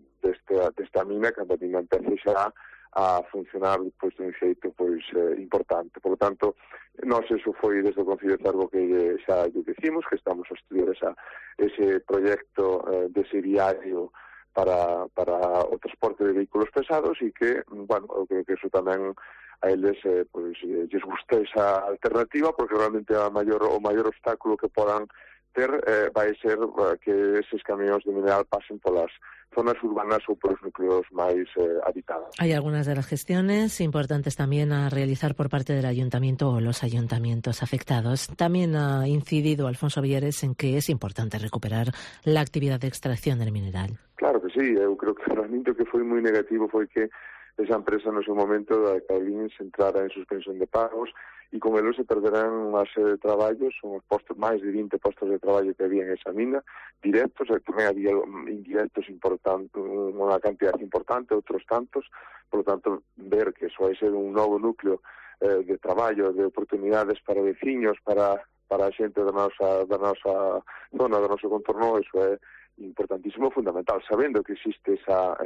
desta mina, cando a mina empece xa a funcionar pois dun xeito pois importante. Por lo tanto, nós eso foi desde o Concello de Cervo que xa lle dicimos que estamos a estudiar ese proxecto dese viario para o transporte de vehículos pesados, e que, bueno, eu creo que eso tamén a eles pois lles gusta esa alternativa, porque realmente o maior obstáculo que podan ter vai ser que eses camións de mineral pasen polas zonas urbanas ou polos núcleos máis habitados. Hay algunas de las gestiones importantes también a realizar por parte del ayuntamiento o los ayuntamientos afectados. También ha incidido Alfonso Vieres en que es importante recuperar la actividad de extracción del mineral. Claro que sí, eu creo que realmente o que foi moi negativo foi que esa empresa no seu momento da Cailín se entrara en suspensión de pagos, e con elo se perderán unha serie de traballos, son máis de 20 postos de traballo que había en esa mina, directos, e tamén había indirectos importantes, unha cantidad importante, outros tantos. Por lo tanto, ver que eso vai ser un novo núcleo de traballo, de oportunidades para veciños, para a xente da nosa zona, do noso contorno, eso é importantísimo, fundamental, sabendo que existe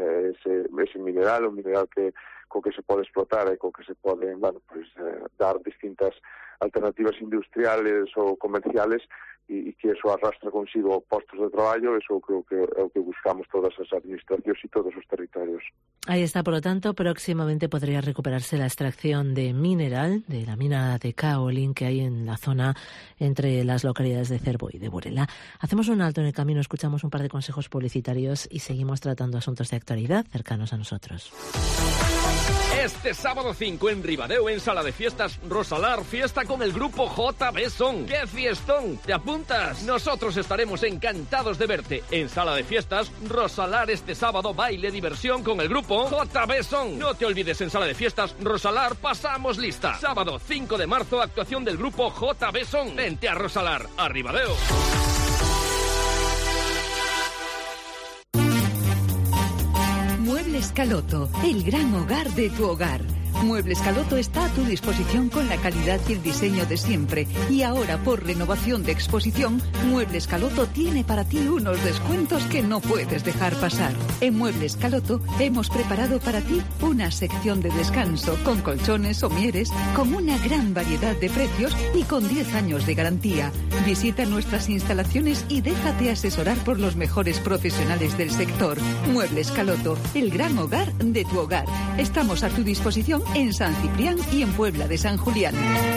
ese mineral, un mineral co que se pode explotar e co que se pode, bueno, pues, dar distintas alternativas industriales ou comerciales, e que eso arrastra consigo postos de traballo. Eso creo que é o que buscamos todas as administracións e todos os territorios. Ahí está, por lo tanto, próximamente podría recuperarse la extracción de mineral de la mina de Kaolin que hay en la zona entre las localidades de Cervo y de Burela. Hacemos un alto en el camino, escuchamos un par de consejos publicitarios y seguimos tratando asuntos de actualidad cercanos a nosotros. Este sábado 5 en Ribadeo, en Sala de Fiestas Rosalar, fiesta con el grupo JB Son. ¡Qué fiestón! ¿Te apuntas? Nosotros estaremos encantados de verte. En Sala de Fiestas Rosalar este sábado, baile, diversión con el grupo JB Son. No te olvides, en Sala de Fiestas Rosalar pasamos lista. Sábado 5 de marzo, actuación del grupo JB Son. Vente a Rosalar, a Ribadeo. Muebles Caloto, el gran hogar de tu hogar. Muebles Caloto está a tu disposición con la calidad y el diseño de siempre. Y ahora, por renovación de exposición, Muebles Caloto tiene para ti unos descuentos que no puedes dejar pasar. En Muebles Caloto hemos preparado para ti una sección de descanso con colchones, somieres, con una gran variedad de precios y con 10 años de garantía. Visita nuestras instalaciones y déjate asesorar por los mejores profesionales del sector. Muebles Caloto, el gran hogar de tu hogar. Estamos a tu disposición en San Ciprián y en Puebla de San Julián.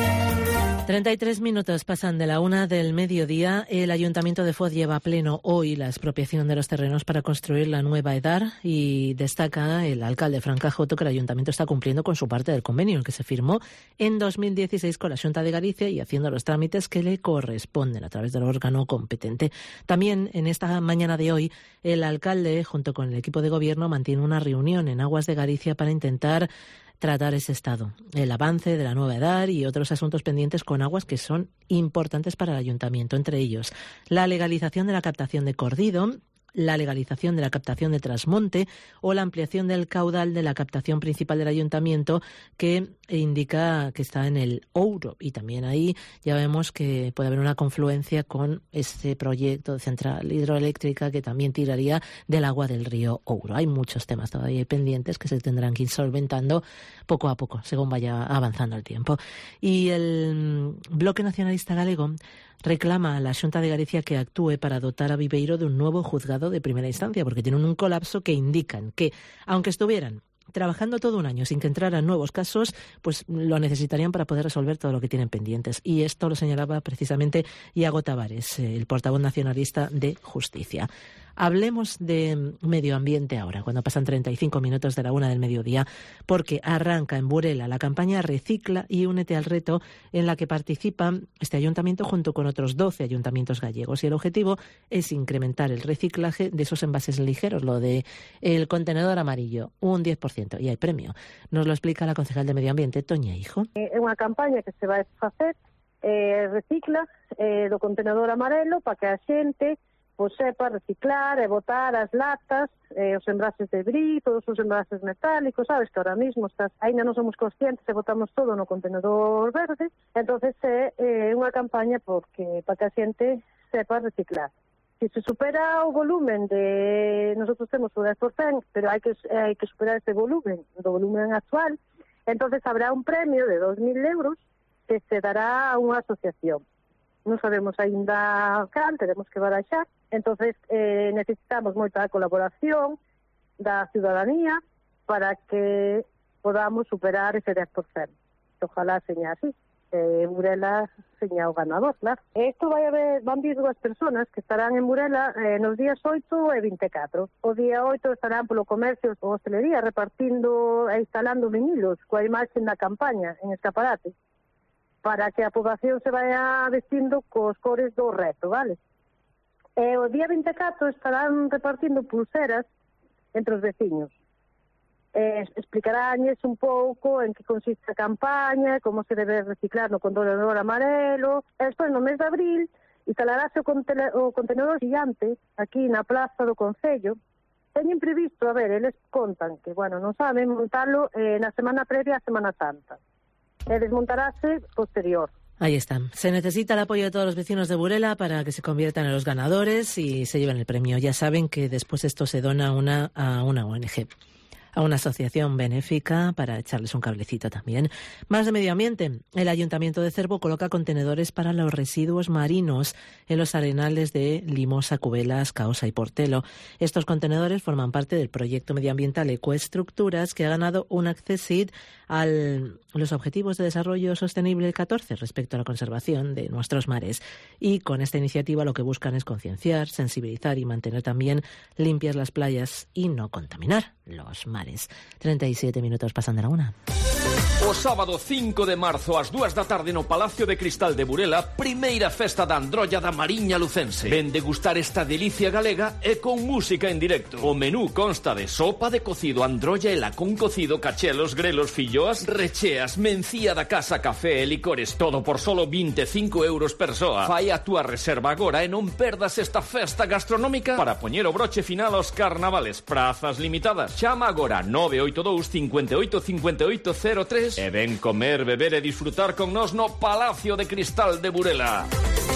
33 minutos pasan de la 1 del mediodía. El Ayuntamiento de Foz lleva a pleno hoy la expropiación de los terrenos para construir la nueva EDAR, y destaca el alcalde Fran Cajoto que el Ayuntamiento está cumpliendo con su parte del convenio, el que se firmó en 2016 con la Xunta de Galicia, y haciendo los trámites que le corresponden a través del órgano competente. También en esta mañana de hoy el alcalde, junto con el equipo de gobierno, mantiene una reunión en Aguas de Galicia para intentar tratar ese estado, el avance de la nueva EDAR y otros asuntos pendientes con aguas que son importantes para el ayuntamiento, entre ellos la legalización de la captación de Cordido, la legalización de la captación de Trasmonte o la ampliación del caudal de la captación principal del ayuntamiento, que indica que está en el Ouro, y también ahí ya vemos que puede haber una confluencia con este proyecto de central hidroeléctrica que también tiraría del agua del río Ouro. Hay muchos temas todavía pendientes que se tendrán que ir solventando poco a poco según vaya avanzando el tiempo. Y el Bloque Nacionalista Galego reclama a la Xunta de Galicia que actúe para dotar a Viveiro de un nuevo juzgado de primera instancia, porque tienen un colapso que indican que, aunque estuvieran trabajando todo un año sin que entraran nuevos casos, pues lo necesitarían para poder resolver todo lo que tienen pendientes. Y esto lo señalaba precisamente Iago Tavares, el portavoz nacionalista de Justicia. Hablemos de medio ambiente ahora, cuando pasan 35 minutos de la 1 del mediodía, porque arranca en Burela la campaña Recicla y Únete al Reto, en la que participa este ayuntamiento junto con otros 12 ayuntamientos gallegos. Y el objetivo es incrementar el reciclaje de esos envases ligeros, lo de el contenedor amarillo, un 10%. Y hay premio. Nos lo explica la concejal de Medio Ambiente, Toña Hijo. É unha campaña que se vai facer, recicla do contenedor amarelo para que a xente sepa reciclar e botar as latas, os envases de brí, todos os envases metálicos, sabes que ahora mismo ainda non somos conscientes e botamos todo no contenedor verde, entonces é unha campaña para que a xente sepa reciclar. Si se supera o volumen nosotros temos o 10%, pero hai que superar ese volumen, do volumen actual, entonces habrá un premio de 2.000 euros que se dará a unha asociación. Non sabemos aínda cal, teremos que baraxar. Entonces necesitamos moita colaboración da ciudadanía para que podamos superar ese 10%. Ojalá seña así. Burela seña o ganador, claro. Isto van vir 2 personas que estarán en Burela nos días 8 e 24. O día 8 estarán polo comercio ou hostelería repartindo e instalando vinilos coa imaxe da campaña en escaparate, para que a poboación se vaya vestindo cos cores do reto, vale? E o día 24 estarán repartindo pulseras entre os veciños. Explicaránlles un pouco en que consiste a campaña, como se debe reciclar no contenedor amarelo. E despois, no mes de abril, instalarase o contenedor gigante aquí na plaza do Concello. Teñen previsto, eles contan que, non saben montalo na semana previa á Semana Santa. Desmontarase posterior. Ahí están. Se necesita el apoyo de todos los vecinos de Burela para que se conviertan en los ganadores y se lleven el premio. Ya saben que después esto se dona a una ONG, a una asociación benéfica, para echarles un cablecito también. Más de medio ambiente. El Ayuntamiento de Cervo coloca contenedores para los residuos marinos en los arenales de Limosa, Cubelas, Caosa y Portelo. Estos contenedores forman parte del proyecto medioambiental Ecoestructuras, que ha ganado un Accessit a los Objetivos de Desarrollo Sostenible 14 respecto a la conservación de nuestros mares. Y con esta iniciativa lo que buscan es concienciar, sensibilizar y mantener también limpias las playas y no contaminar los mares. 37 minutos pasan de la 1. O sábado 5 de marzo ás 2 da tarde no Palacio de Cristal de Burela, primeira festa da Androlla da Mariña Lucense. Ven degustar esta delicia galega e con música en directo. O menú consta de sopa de cocido, androlla e lacón cocido, cachelos, grelos, filloas, recheas, mencía da casa, café e licores. Todo por solo 25 euros persoa. Fai a túa reserva agora e non perdas esta festa gastronómica para poñer o broche final aos carnavales. Prazas limitadas. Chama agora 982 58 58 03 e ven comer, beber e disfrutar con nos no Palacio de Cristal de Burela.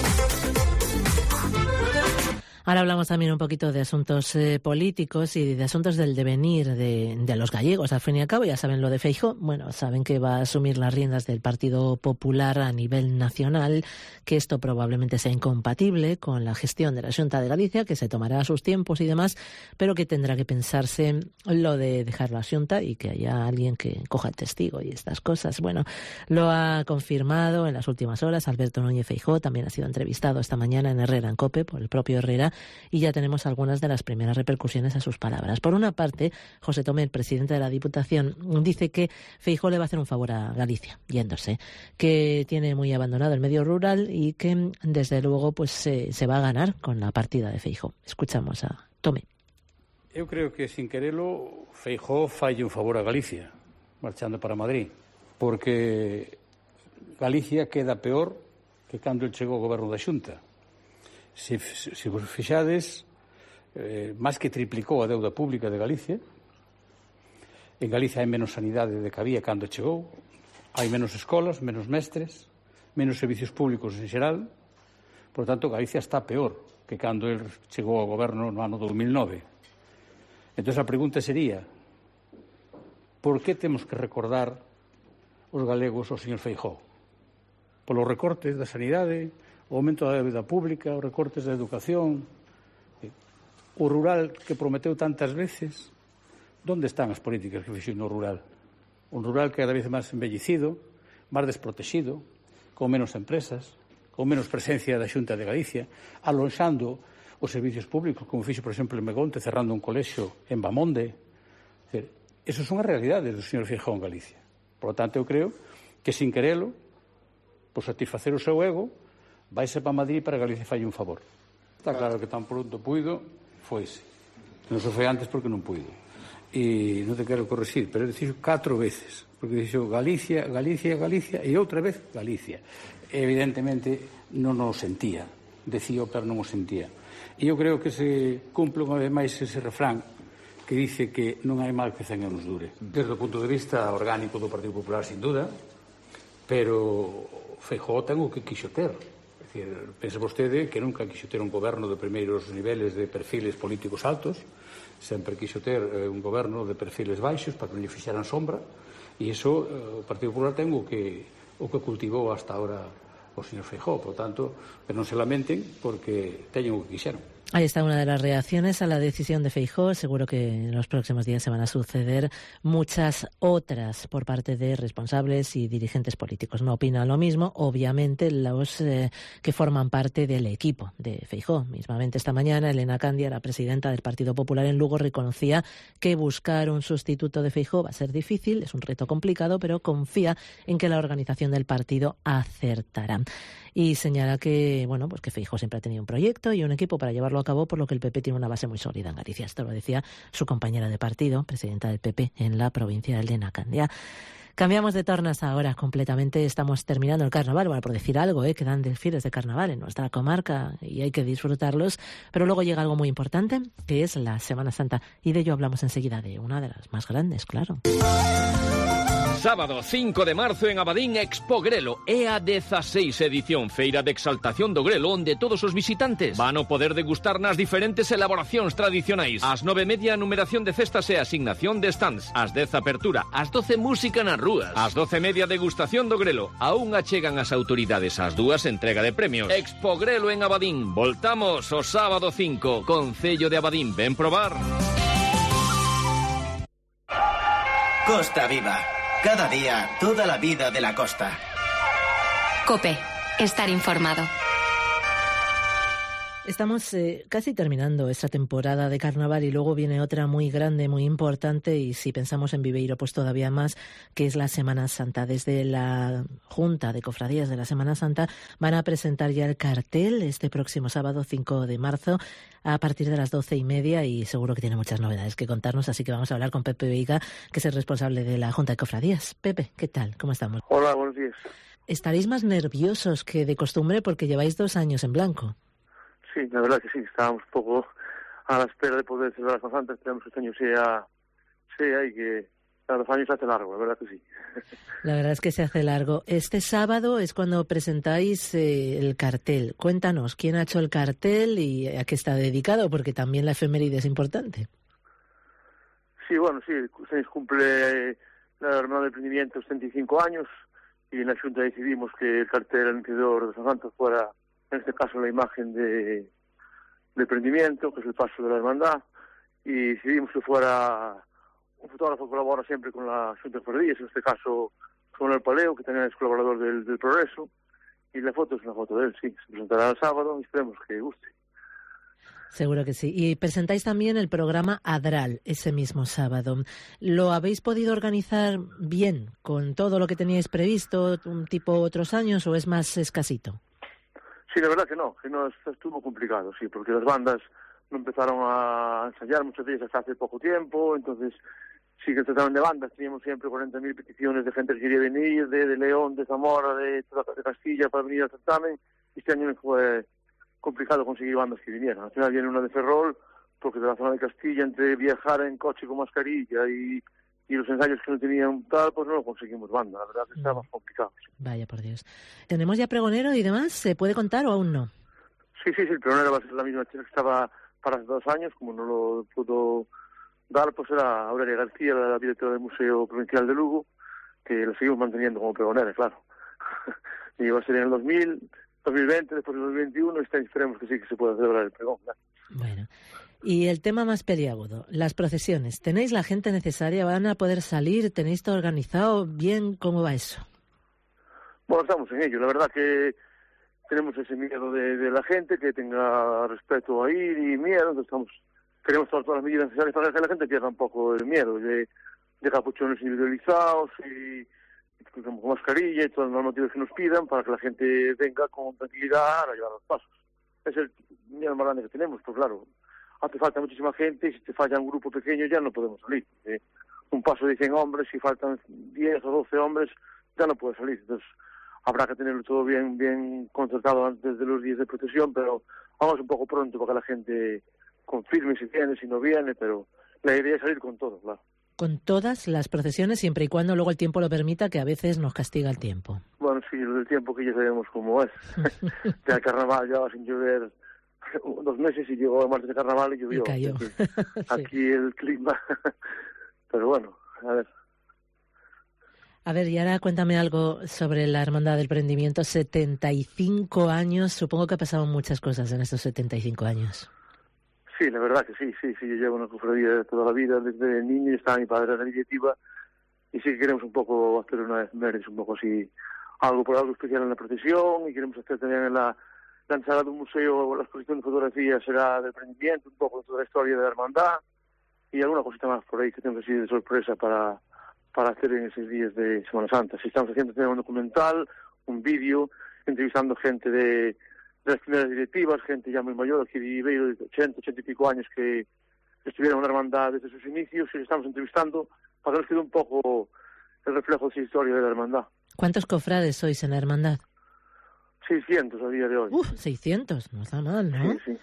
Ahora hablamos también un poquito de asuntos políticos y de asuntos del devenir de los gallegos. Al fin y al cabo, ya saben lo de Feijóo. Bueno, saben que va a asumir las riendas del Partido Popular a nivel nacional, que esto probablemente sea incompatible con la gestión de la Xunta de Galicia, que se tomará a sus tiempos y demás, pero que tendrá que pensarse lo de dejar la Xunta y que haya alguien que coja el testigo y estas cosas. Bueno, lo ha confirmado en las últimas horas Alberto Núñez Feijóo. También ha sido entrevistado esta mañana en Herrera en COPE por el propio Herrera, y ya tenemos algunas de las primeras repercusiones a sus palabras. Por una parte, José Tomé, el presidente de la Diputación, dice que Feijóo le va a hacer un favor a Galicia, yéndose, que tiene muy abandonado el medio rural y que, desde luego, pues se va a ganar con la partida de Feijóo. Escuchamos a Tomé. Eu creo que, sin querelo, Feijóo falle un favor a Galicia, marchando para Madrid, porque Galicia queda peor que cando chegou ao goberno da Xunta. Se vos fixades, máis que triplicou a deuda pública de Galicia. En Galicia hai menos sanidade de que había cando chegou, hai menos escolas, menos mestres, menos servicios públicos en xeral. Por tanto, Galicia está peor que cando el chegou ao goberno no ano 2009. Entón, a pregunta sería: por que temos que recordar os galegos ao señor Feijóo? Polos recortes da sanidade, o aumento da débeda pública, os recortes da educación, o rural que prometeu tantas veces. Onde están as políticas que fixou no rural? Un rural cada vez máis embellecido, máis desprotegido, con menos empresas, con menos presencia da Xunta de Galicia, alonxando os servicios públicos, como fixo, por exemplo, en Megonte, cerrando un colexio en Bamonde. Eso son as realidades do señor Feijóo en Galicia. Por lo tanto, eu creo que, sin querelo, por satisfacer o seu ego, vaise para Madrid para Galicia falle un favor. Está claro que tan pronto puido, foise. Non se foi antes porque non puido. E non te quero corregir, pero dixo 4 veces, porque dixo Galicia, Galicia, Galicia, e outra vez Galicia. Evidentemente non o sentía, decía, pero non o sentía. E eu creo que se cumple unha vez máis ese refrán que dice que non hai mal que 100 anos dure. Desde o punto de vista orgánico do Partido Popular, sin duda, pero Feijóo ten o que quixo ter. É dicir, pense vostede que nunca quixo ter un goberno de primeiros niveles de perfiles políticos altos, sempre quixo ter un goberno de perfiles baixos para que non lle fixeran sombra, e iso o Partido Popular ten o que cultivou hasta ahora o señor Feijóo. Por tanto, que non se lamenten porque teñen o que quixeron. Ahí está una de las reacciones a la decisión de Feijóo. Seguro que en los próximos días se van a suceder muchas otras por parte de responsables y dirigentes políticos. No opinan lo mismo, obviamente, los que forman parte del equipo de Feijóo. Mismamente esta mañana, Elena Candia, la presidenta del Partido Popular en Lugo, reconocía que buscar un sustituto de Feijóo va a ser difícil, es un reto complicado, pero confía en que la organización del partido acertará. Y señala que, bueno, pues que Feijóo siempre ha tenido un proyecto y un equipo para llevarlo a cabo, por lo que el PP tiene una base muy sólida en Galicia. Esto lo decía su compañera de partido, presidenta del PP en la provincia, Elena Candia. Cambiamos de tornas ahora completamente. Estamos terminando el carnaval, bueno, por decir algo, quedan desfiles de carnaval en nuestra comarca y hay que disfrutarlos, pero luego llega algo muy importante, que es la Semana Santa, y de ello hablamos enseguida, de una de las más grandes, claro. Sábado 5 de marzo en Abadín, Expo Grelo, é a 16 edición, feira de exaltación do Grelo, onde todos os visitantes van a poder degustar nas diferentes elaboracións tradicionais. Ás 9:30 numeración de cestas e asignación de stands, ás 10 apertura, ás 12 música nas rúas, ás 12:30 degustación do Grelo, a unha chegan as autoridades, ás 2 entrega de premios. Expo Grelo en Abadín, voltamos o sábado 5, Concello de Abadín, ven probar. Costa Viva. Cada día, toda la vida de la costa. COPE. Estar informado. Estamos casi terminando esta temporada de carnaval y luego viene otra muy grande, muy importante, y si pensamos en Viveiro, pues todavía más, que es la Semana Santa. Desde la Junta de Cofradías de la Semana Santa van a presentar ya el cartel este próximo sábado 5 de marzo a partir de las 12:30, y seguro que tiene muchas novedades que contarnos, así que vamos a hablar con Pepe Veiga, que es el responsable de la Junta de Cofradías. Pepe, ¿qué tal? ¿Cómo estamos? Hola, buenos días. ¿Estaréis más nerviosos que de costumbre porque lleváis 2 años en blanco? Sí, la verdad que sí, estábamos un poco a la espera de poder celebrar las Santas, esperamos que este año sea y que cada 2 años se hace largo, la verdad que sí. La verdad es que se hace largo. Este sábado es cuando presentáis el cartel. Cuéntanos, ¿quién ha hecho el cartel y a qué está dedicado? Porque también la efeméride es importante. Sí, bueno, sí, se cumple la Hermandad del Emprendimiento 75 años y en la Junta decidimos que el cartel anunciador de San Santos fuera, en este caso, la imagen de emprendimiento, que es el paso de la hermandad, y decidimos que fuera un fotógrafo que colabora siempre con la Junta de Cofradías, en este caso con el Paleo, que también es colaborador del Progreso, y la foto es una foto de él, sí, se presentará el sábado y esperemos que guste. Seguro que sí. Y presentáis también el programa Adral ese mismo sábado. ¿Lo habéis podido organizar bien, con todo lo que teníais previsto, un tipo otros años, o es más escasito? Sí, la verdad que no estuvo complicado, sí, porque las bandas no empezaron a ensayar muchas de ellas hasta hace poco tiempo, entonces sí que trataron de bandas, teníamos siempre 40.000 peticiones de gente que quería venir, de León, de Zamora, de Castilla, para venir al certamen, y este año fue complicado conseguir bandas que vinieran. Al final viene una de Ferrol, porque de la zona de Castilla, entre viajar en coche con mascarilla y los ensayos que no tenían tal, pues no lo conseguimos banda. La verdad que está más complicado. Sí. Vaya, por Dios. ¿Tenemos ya pregonero y demás? ¿Se puede contar o aún no? Sí, el pregonero va a ser la misma chica que estaba para hace 2 años, como no lo pudo dar, pues era Aurelia García, la directora del Museo Provincial de Lugo, que la seguimos manteniendo como pregonera, claro. Y va a ser en el 2020, después del 2021, esperemos que sí que se pueda celebrar el pregón. ¿No? Bueno. Y el tema más peliagudo, las procesiones. ¿Tenéis la gente necesaria? ¿Van a poder salir? ¿Tenéis todo organizado bien? ¿Cómo va eso? Bueno, estamos en ello. La verdad que tenemos ese miedo de la gente, que tenga respeto a ir y miedo, entonces queremos tomar todas las medidas necesarias para que la gente pierda un poco el miedo, de capuchones individualizados y con mascarilla y todas las normativas que nos pidan para que la gente venga con tranquilidad a llevar los pasos. Es el miedo más grande que tenemos, pues claro, hace falta muchísima gente y si te falla un grupo pequeño ya no podemos salir. Un paso de 100 hombres, si faltan 10 o 12 hombres, ya no puede salir. Entonces habrá que tenerlo todo bien concertado antes de los días de protección, pero vamos un poco pronto para que la gente confirme si viene, si no viene, pero la idea es salir con todo, claro. Con todas las procesiones, siempre y cuando luego el tiempo lo permita, que a veces nos castiga el tiempo. Bueno, sí, el tiempo que ya sabemos cómo es. Ya el carnaval ya va sin llover 2 meses y llegó el martes de carnaval y llovió. Y cayó. Aquí el clima. Pero bueno, a ver. A ver, y ahora cuéntame algo sobre la Hermandad del Prendimiento. 75 años, supongo que ha pasado muchas cosas en estos 75 años. Sí, la verdad que sí, yo llevo una cofradía de toda la vida, desde niño estaba mi padre en la iniciativa y sí que queremos un poco hacer una efemérides, un poco así, algo especial en la procesión y queremos hacer también en la entrada de un museo, la exposición de fotografía será del Prendimiento, un poco de toda la historia de la hermandad y alguna cosita más por ahí que tengo así de sorpresa para hacer en esos días de Semana Santa. Si estamos haciendo también un documental, un vídeo, entrevistando gente de las primeras directivas, gente ya muy mayor, aquí de Viveiro, de 80 y pico años que estuvieron en una hermandad desde sus inicios y les estamos entrevistando para que nos quede un poco el reflejo de esa historia de la hermandad. ¿Cuántos cofrades sois en la hermandad? 600 a día de hoy. 600, no está mal, ¿no? Sí,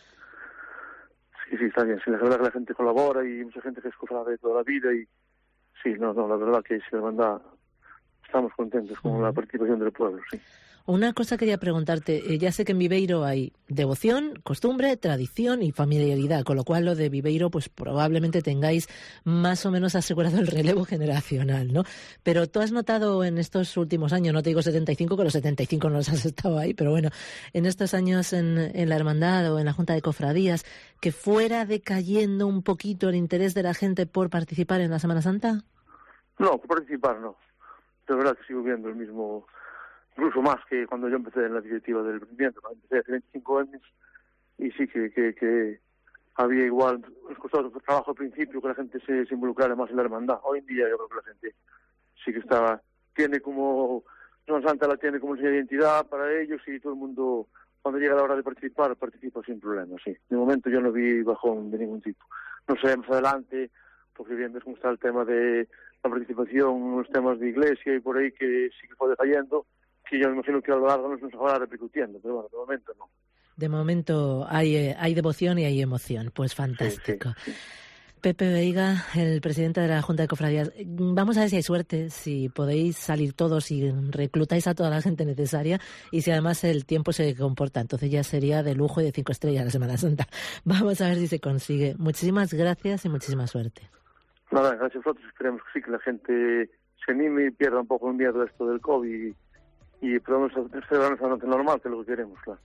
está bien. Sí, la verdad que la gente colabora y mucha gente que es cofrade de toda la vida y sí, la verdad que sí, la hermandad estamos contentos con la participación del pueblo, sí. Una cosa quería preguntarte, ya sé que en Viveiro hay devoción, costumbre, tradición y familiaridad, con lo cual lo de Viveiro pues probablemente tengáis más o menos asegurado el relevo generacional, ¿no? Pero tú has notado en estos últimos años, no te digo 75, que los 75 no los has estado ahí, pero bueno, en estos años en la hermandad o en la Junta de Cofradías, que fuera decayendo un poquito el interés de la gente por participar en la Semana Santa? No, por participar no. De verdad que sigo viendo el mismo... Incluso más que cuando yo empecé en la directiva del Prendimiento, ¿no? Empecé hace 25 años y sí que había igual, nos costó trabajo al principio que la gente se involucrara más en la hermandad. Hoy en día yo creo que la gente sí que tiene como, Semana Santa la tiene como señal de identidad para ellos y todo el mundo cuando llega la hora de participar, participa sin problema, sí. De momento yo no vi bajón de ningún tipo. No sé, más adelante, porque viendo cómo está el tema de la participación, los temas de iglesia y por ahí que sí que fue decayendo, que yo me imagino que a lo largo nos va repercutiendo, pero bueno, de momento no. De momento hay devoción y hay emoción, pues fantástico. Sí. Pepe Veiga, el presidente de la Junta de Cofradías, vamos a ver si hay suerte, si podéis salir todos y reclutáis a toda la gente necesaria y si además el tiempo se comporta, entonces ya sería de lujo y de 5 estrellas la Semana Santa. Vamos a ver si se consigue. Muchísimas gracias y muchísima suerte. Nada, gracias a vosotros, esperemos que sí, que la gente se anime y pierda un poco el miedo a esto del COVID y podemos celebrar nuestra noche normal, que es lo que queremos, claro.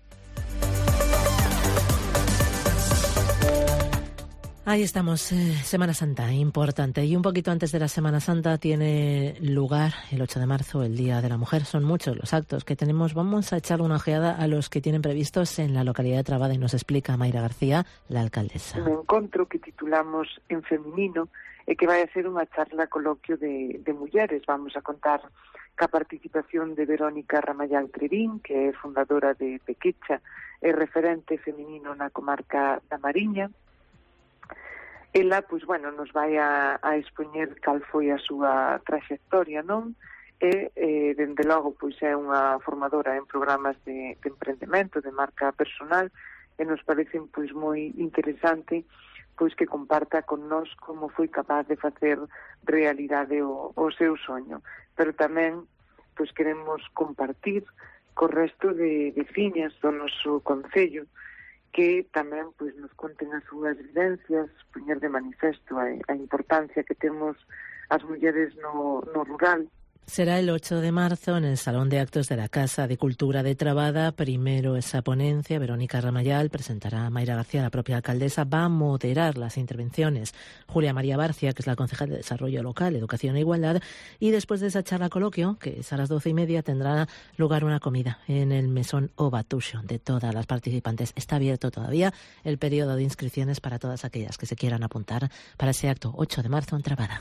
Ahí estamos, Semana Santa, importante. Y un poquito antes de la Semana Santa tiene lugar el 8 de marzo, el Día de la Mujer. Son muchos los actos que tenemos. Vamos a echar una ojeada a los que tienen previstos en la localidad de Trabada y nos explica Mayra García, la alcaldesa. Un encontro que titulamos En Feminino e que vai a ser unha charla coloquio de mulleres. Vamos a contar ca participación de Verónica Ramayal Trevín, que é fundadora de Pequecha e referente feminino na comarca da Mariña. Ela, pois, bueno, nos vai a expoñer cal foi a súa traxectoria, non? E, dende logo, pois, é unha formadora en programas de emprendemento, de marca personal, e nos parece, pois, moi interesante pois que comparta con nós como foi capaz de facer realidade o seu soño. Pero tamén pois queremos compartir co resto de veciñas do noso concello que tamén pois nos conten as súas vivencias, poñer de manifesto a importancia que temos as mulleres no rural Será el 8 de marzo en el Salón de Actos de la Casa de Cultura de Trabada. Primero esa ponencia, Verónica Ramayal presentará a Mayra García, la propia alcaldesa, va a moderar las intervenciones Julia María Barcia, que es la concejal de Desarrollo Local, Educación e Igualdad, y después de esa charla coloquio, que es a las 12:30, tendrá lugar una comida en el Mesón Ovatuxo de todas las participantes. Está abierto todavía el periodo de inscripciones para todas aquellas que se quieran apuntar para ese acto 8 de marzo en Trabada.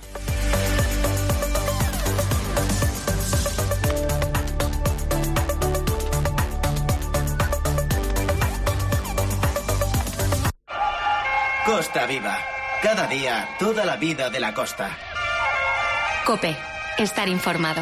Costa Viva. Cada día, toda la vida de la costa. COPE. Estar informado.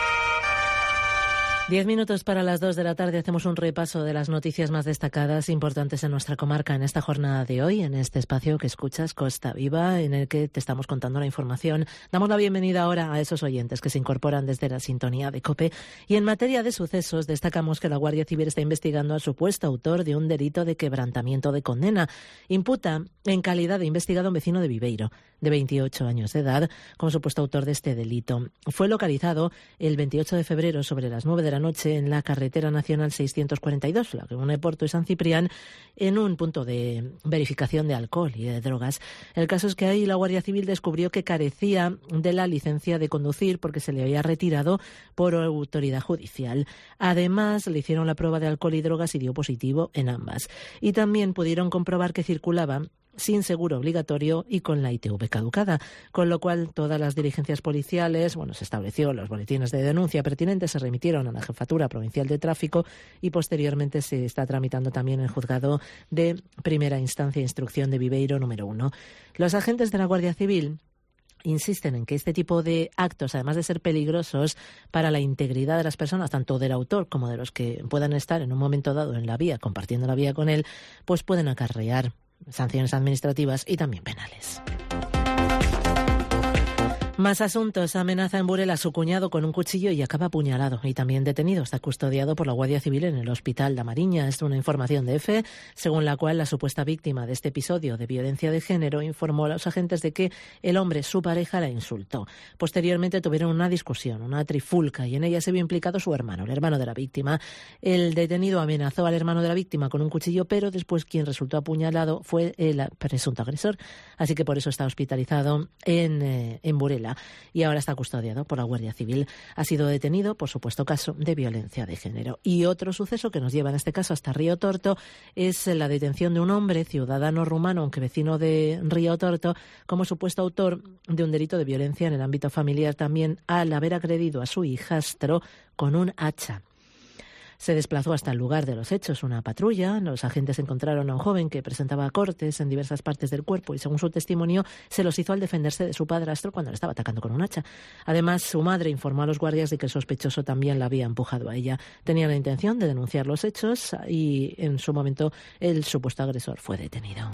10 minutos para las 2 de la tarde. Hacemos un repaso de las noticias más destacadas, importantes en nuestra comarca en esta jornada de hoy, en este espacio que escuchas, Costa Viva, en el que te estamos contando la información. Damos la bienvenida ahora a esos oyentes que se incorporan desde la sintonía de COPE. Y en materia de sucesos, destacamos que la Guardia Civil está investigando al supuesto autor de un delito de quebrantamiento de condena. Imputa, en calidad de investigado, a un vecino de Viveiro, de 28 años de edad, como supuesto autor de este delito. Fue localizado el 28 de febrero sobre las 9 de la noche en la carretera nacional 642, la que une Porto y San Ciprián, en un punto de verificación de alcohol y de drogas. El caso es que ahí la Guardia Civil descubrió que carecía de la licencia de conducir porque se le había retirado por autoridad judicial. Además, le hicieron la prueba de alcohol y drogas y dio positivo en ambas. Y también pudieron comprobar que circulaba sin seguro obligatorio y con la ITV caducada, con lo cual todas las diligencias policiales, se estableció, los boletines de denuncia pertinentes se remitieron a la Jefatura Provincial de Tráfico y posteriormente se está tramitando también en el Juzgado de Primera Instancia e Instrucción de Viveiro número 1. Los agentes de la Guardia Civil insisten en que este tipo de actos, además de ser peligrosos para la integridad de las personas, tanto del autor como de los que puedan estar en un momento dado en la vía, compartiendo la vía con él, pues pueden acarrear sanciones administrativas y también penales. Más asuntos. Amenaza en Burela a su cuñado con un cuchillo y acaba apuñalado y también detenido. Está custodiado por la Guardia Civil en el Hospital da Mariña. Es una información de EFE, según la cual la supuesta víctima de este episodio de violencia de género informó a los agentes de que el hombre, su pareja, la insultó. Posteriormente tuvieron una discusión, una trifulca, y en ella se vio implicado su hermano, el hermano de la víctima. El detenido amenazó al hermano de la víctima con un cuchillo, pero después quien resultó apuñalado fue el presunto agresor. Así que por eso está hospitalizado en Burela. Y ahora está custodiado por la Guardia Civil. Ha sido detenido por supuesto caso de violencia de género. Y otro suceso que nos lleva en este caso hasta Río Torto es la detención de un hombre, ciudadano rumano, aunque vecino de Río Torto, como supuesto autor de un delito de violencia en el ámbito familiar también, al haber agredido a su hijastro con un hacha. Se desplazó hasta el lugar de los hechos una patrulla. Los agentes encontraron a un joven que presentaba cortes en diversas partes del cuerpo y, según su testimonio, se los hizo al defenderse de su padrastro cuando le estaba atacando con un hacha. Además, su madre informó a los guardias de que el sospechoso también la había empujado a ella. Tenía la intención de denunciar los hechos y, en su momento, el supuesto agresor fue detenido.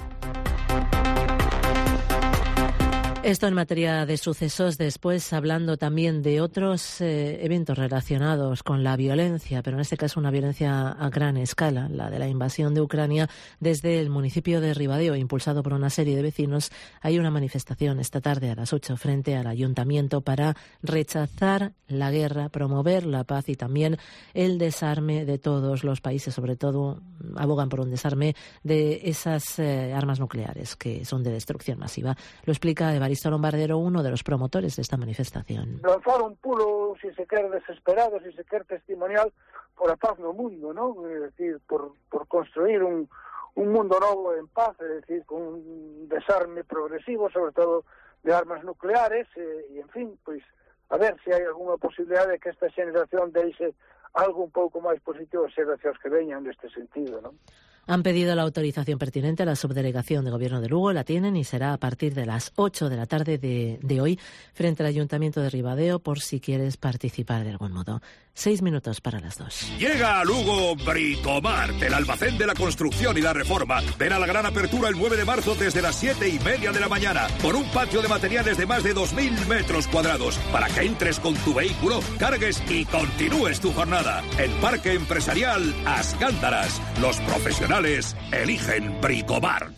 Esto en materia de sucesos. Después, hablando también de otros eventos relacionados con la violencia, pero en este caso una violencia a gran escala, la de la invasión de Ucrania. Desde el municipio de Ribadeo, impulsado por una serie de vecinos, hay una manifestación esta tarde a las 8 frente al ayuntamiento para rechazar la guerra, promover la paz y también el desarme de todos los países. Sobre todo abogan por un desarme de esas armas nucleares que son de destrucción masiva. Lo explica Evaristo Lombardero, uno de los promotores de esta manifestación. Lanzar un pulo, si se quer desesperado, si se quer testimonial, por a paz no mundo, ¿no? Es decir, por construir un mundo novo en paz, es decir, con un desarme progresivo, sobre todo de armas nucleares, y en fin, pues a ver se hai algunha posibilidade de que esta xeración deixe algo un pouco máis positivo as xeracións que veñan neste sentido, ¿no? Han pedido la autorización pertinente a la subdelegación de Gobierno de Lugo, la tienen y será a partir de las 8 de la tarde de hoy frente al Ayuntamiento de Ribadeo por si quieres participar de algún modo. 6 minutos para las 2. Llega a Lugo Bricomart, el almacén de la construcción y la reforma. Ven a la gran apertura el 9 de marzo desde las 7:30 de la mañana, con un patio de materiales de más de 2.000 metros cuadrados, para que entres con tu vehículo, cargues y continúes tu jornada. El Parque Empresarial Ascántaras. Los profesionales eligen Bricomart.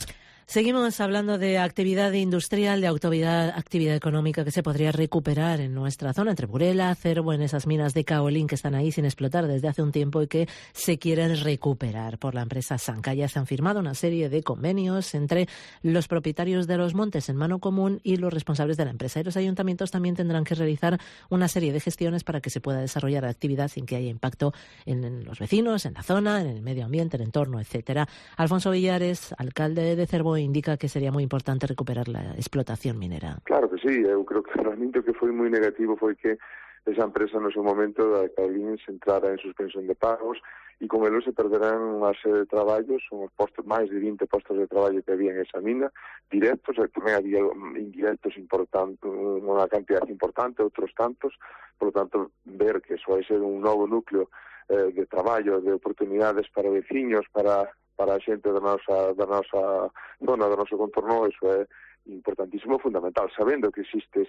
Seguimos hablando de actividad industrial, de actividad económica que se podría recuperar en nuestra zona, entre Burela, Cervo, en esas minas de caolín que están ahí sin explotar desde hace un tiempo y que se quieren recuperar por la empresa Sanca. Ya se han firmado una serie de convenios entre los propietarios de los montes en mano común y los responsables de la empresa. Y los ayuntamientos también tendrán que realizar una serie de gestiones para que se pueda desarrollar la actividad sin que haya impacto en los vecinos, en la zona, en el medio ambiente, el entorno, etcétera. Alfonso Villares, alcalde de Cervo, indica que sería muy importante recuperar la explotación minera. Claro que sí, eu creo que realmente o que foi moi negativo foi que esa empresa no seu momento da Caolín se entrara en suspensión de pagos e con elo se perderán unha serie de traballos, uns postos, máis de 20 postos de traballo que había en esa mina, directos, e tamén había indirectos importantes, unha cantidad importante, outros tantos, por lo tanto, ver que eso vai ser un novo núcleo de traballo, de oportunidades para veciños, para a xente da nosa zona, do noso contorno, eso é importantísimo, fundamental, sabendo que existe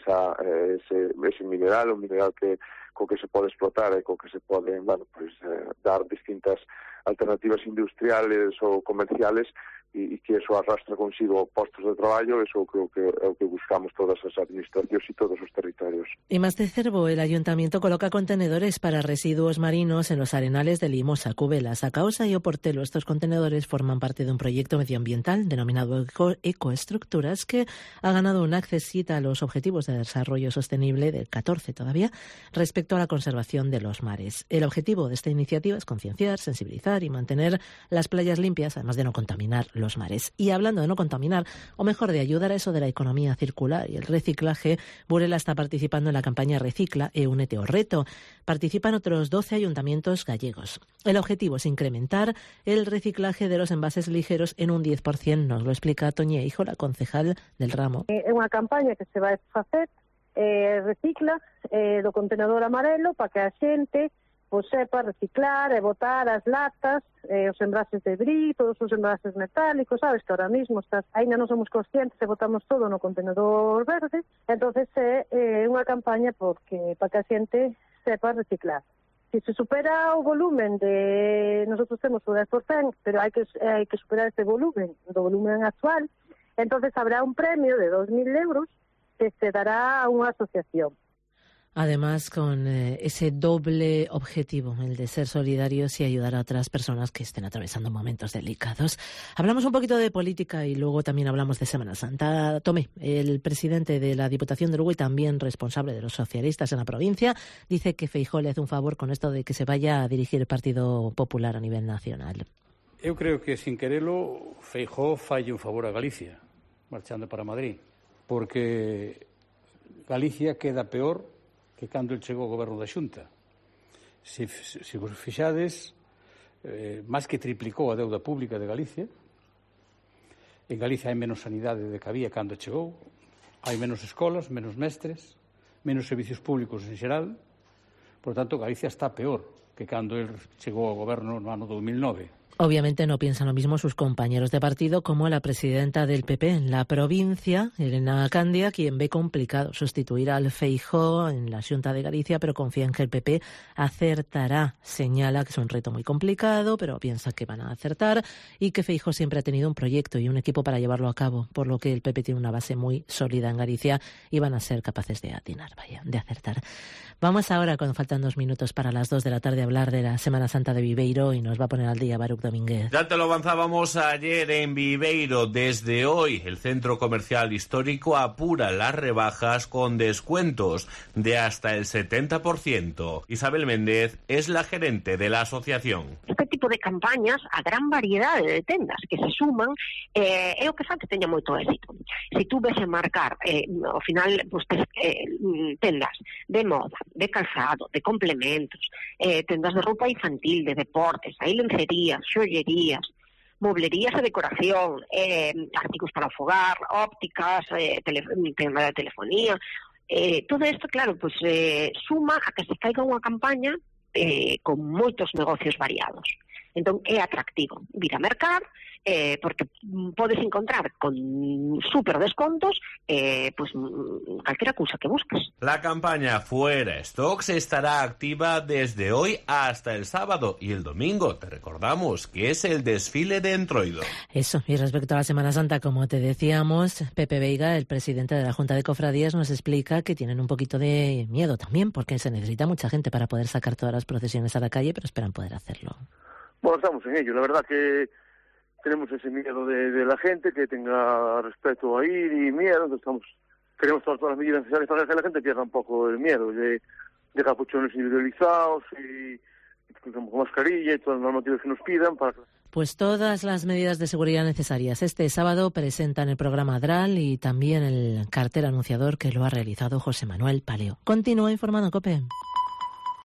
ese mineral, un mineral co que se pode explotar e co que se pode, dar distintas alternativas industriales ou comerciales e que eso arrastra consigo postos de traballo, eso creo que é o que buscamos todas as administracións e todos os territorios. En Mas de Cervo, el ayuntamiento coloca contenedores para residuos marinos en los arenales de Limos, Cubelas, Acausa y Oportelo. Estos contenedores forman parte de un proyecto medioambiental denominado Ecoestructuras, que ha ganado un accesito a los objetivos de desarrollo sostenible del 14 todavía respecto a la conservación de los mares. El objetivo de esta iniciativa es concienciar, sensibilizar y mantener las playas limpias, además de no contaminar los mares. Y hablando de no contaminar, o mejor, de ayudar a eso de la economía circular y el reciclaje, Burela está participando en la campaña Recicla e Únete ao Reto. Participan otros 12 ayuntamientos gallegos. El objetivo es incrementar el reciclaje de los envases ligeros en un 10%, nos lo explica Toña Hijo, la concejal del ramo. É unha campaña que se vai facer, Recicla, do contenedor amarelo, para que a xente sepa reciclar e botar as latas, os envases de brí, todos os envases metálicos, sabes que ahora mismo ainda non somos conscientes e botamos todo no contenedor verde, entonces é unha campaña para que a xente sepa reciclar. Si se supera o volumen nosotros temos o 10%, pero hai que superar este volumen, do volumen actual, entonces habrá un premio de 2.000 euros que se dará a unha asociación. Además, con ese doble objetivo, el de ser solidarios y ayudar a otras personas que estén atravesando momentos delicados. Hablamos un poquito de política y luego también hablamos de Semana Santa. Tomé, el presidente de la Diputación de Uruguay, también responsable de los socialistas en la provincia, dice que Feijóo le hace un favor con esto de que se vaya a dirigir el Partido Popular a nivel nacional. Eu creo que, sin querelo, Feijóo falle un favor a Galicia, marchando para Madrid, porque Galicia queda peor que cando el chegou ao goberno da Xunta. Se vos fixades, máis que triplicou a deuda pública de Galicia. En Galicia hai menos sanidade de que había cando chegou, hai menos escolas, menos mestres, menos servicios públicos en xeral. Por tanto, Galicia está peor que cando el chegou ao goberno no ano 2009. Obviamente no piensan lo mismo sus compañeros de partido, como la presidenta del PP en la provincia, Elena Candia, quien ve complicado sustituir al Feijóo en la Xunta de Galicia, pero confía en que el PP acertará. Señala que es un reto muy complicado, pero piensa que van a acertar y que Feijóo siempre ha tenido un proyecto y un equipo para llevarlo a cabo, por lo que el PP tiene una base muy sólida en Galicia y van a ser capaces de atinar, de acertar. Vamos ahora, cuando faltan 2 minutos para las 2 de la tarde, a hablar de la Semana Santa de Viveiro y nos va a poner al día Baruch Domínguez. Ya te lo avanzábamos ayer en Viveiro. Desde hoy, el centro comercial histórico apura las rebajas con descuentos de hasta el 70%. Isabel Méndez es la gerente de la asociación. Este tipo de campañas, a gran variedade de tendas que se suman, é o que fa que teña moito éxito. Se tú ves marcar, ao final, tendas de moda, de calzado, de complementos, tendas de roupa infantil, de deportes, hai lencerías, xollerías, moblerías e decoración, artigos para o fogar, ópticas, tema de telefonía, todo isto, claro, pues suma a que se caiga unha campaña con moitos negocios variados. Entón é atractivo vir a mercar, porque podes encontrar con super descontos pues calquera cousa que busques. La campaña Fuera Stocks estará activa desde hoy hasta el sábado y el domingo. Te recordamos que es el desfile de Entroido. Eso, y respecto a la Semana Santa, como te decíamos, Pepe Veiga, el presidente de la Junta de Cofradías, nos explica que tienen un poquito de miedo también, porque se necesita mucha gente para poder sacar todas las procesiones a la calle, pero esperan poder hacerlo. Bueno, estamos en ello. La verdad que tenemos ese miedo de la gente, que tenga respeto a ir y miedo. Entonces queremos tomar todas las medidas necesarias para que la gente pierda un poco el miedo de capuchones individualizados y con mascarilla y todas las normativas que nos pidan para... Pues todas las medidas de seguridad necesarias. Este sábado presentan el programa DRAL y también el cartel anunciador que lo ha realizado José Manuel Paleo. Continúa informando, COPE.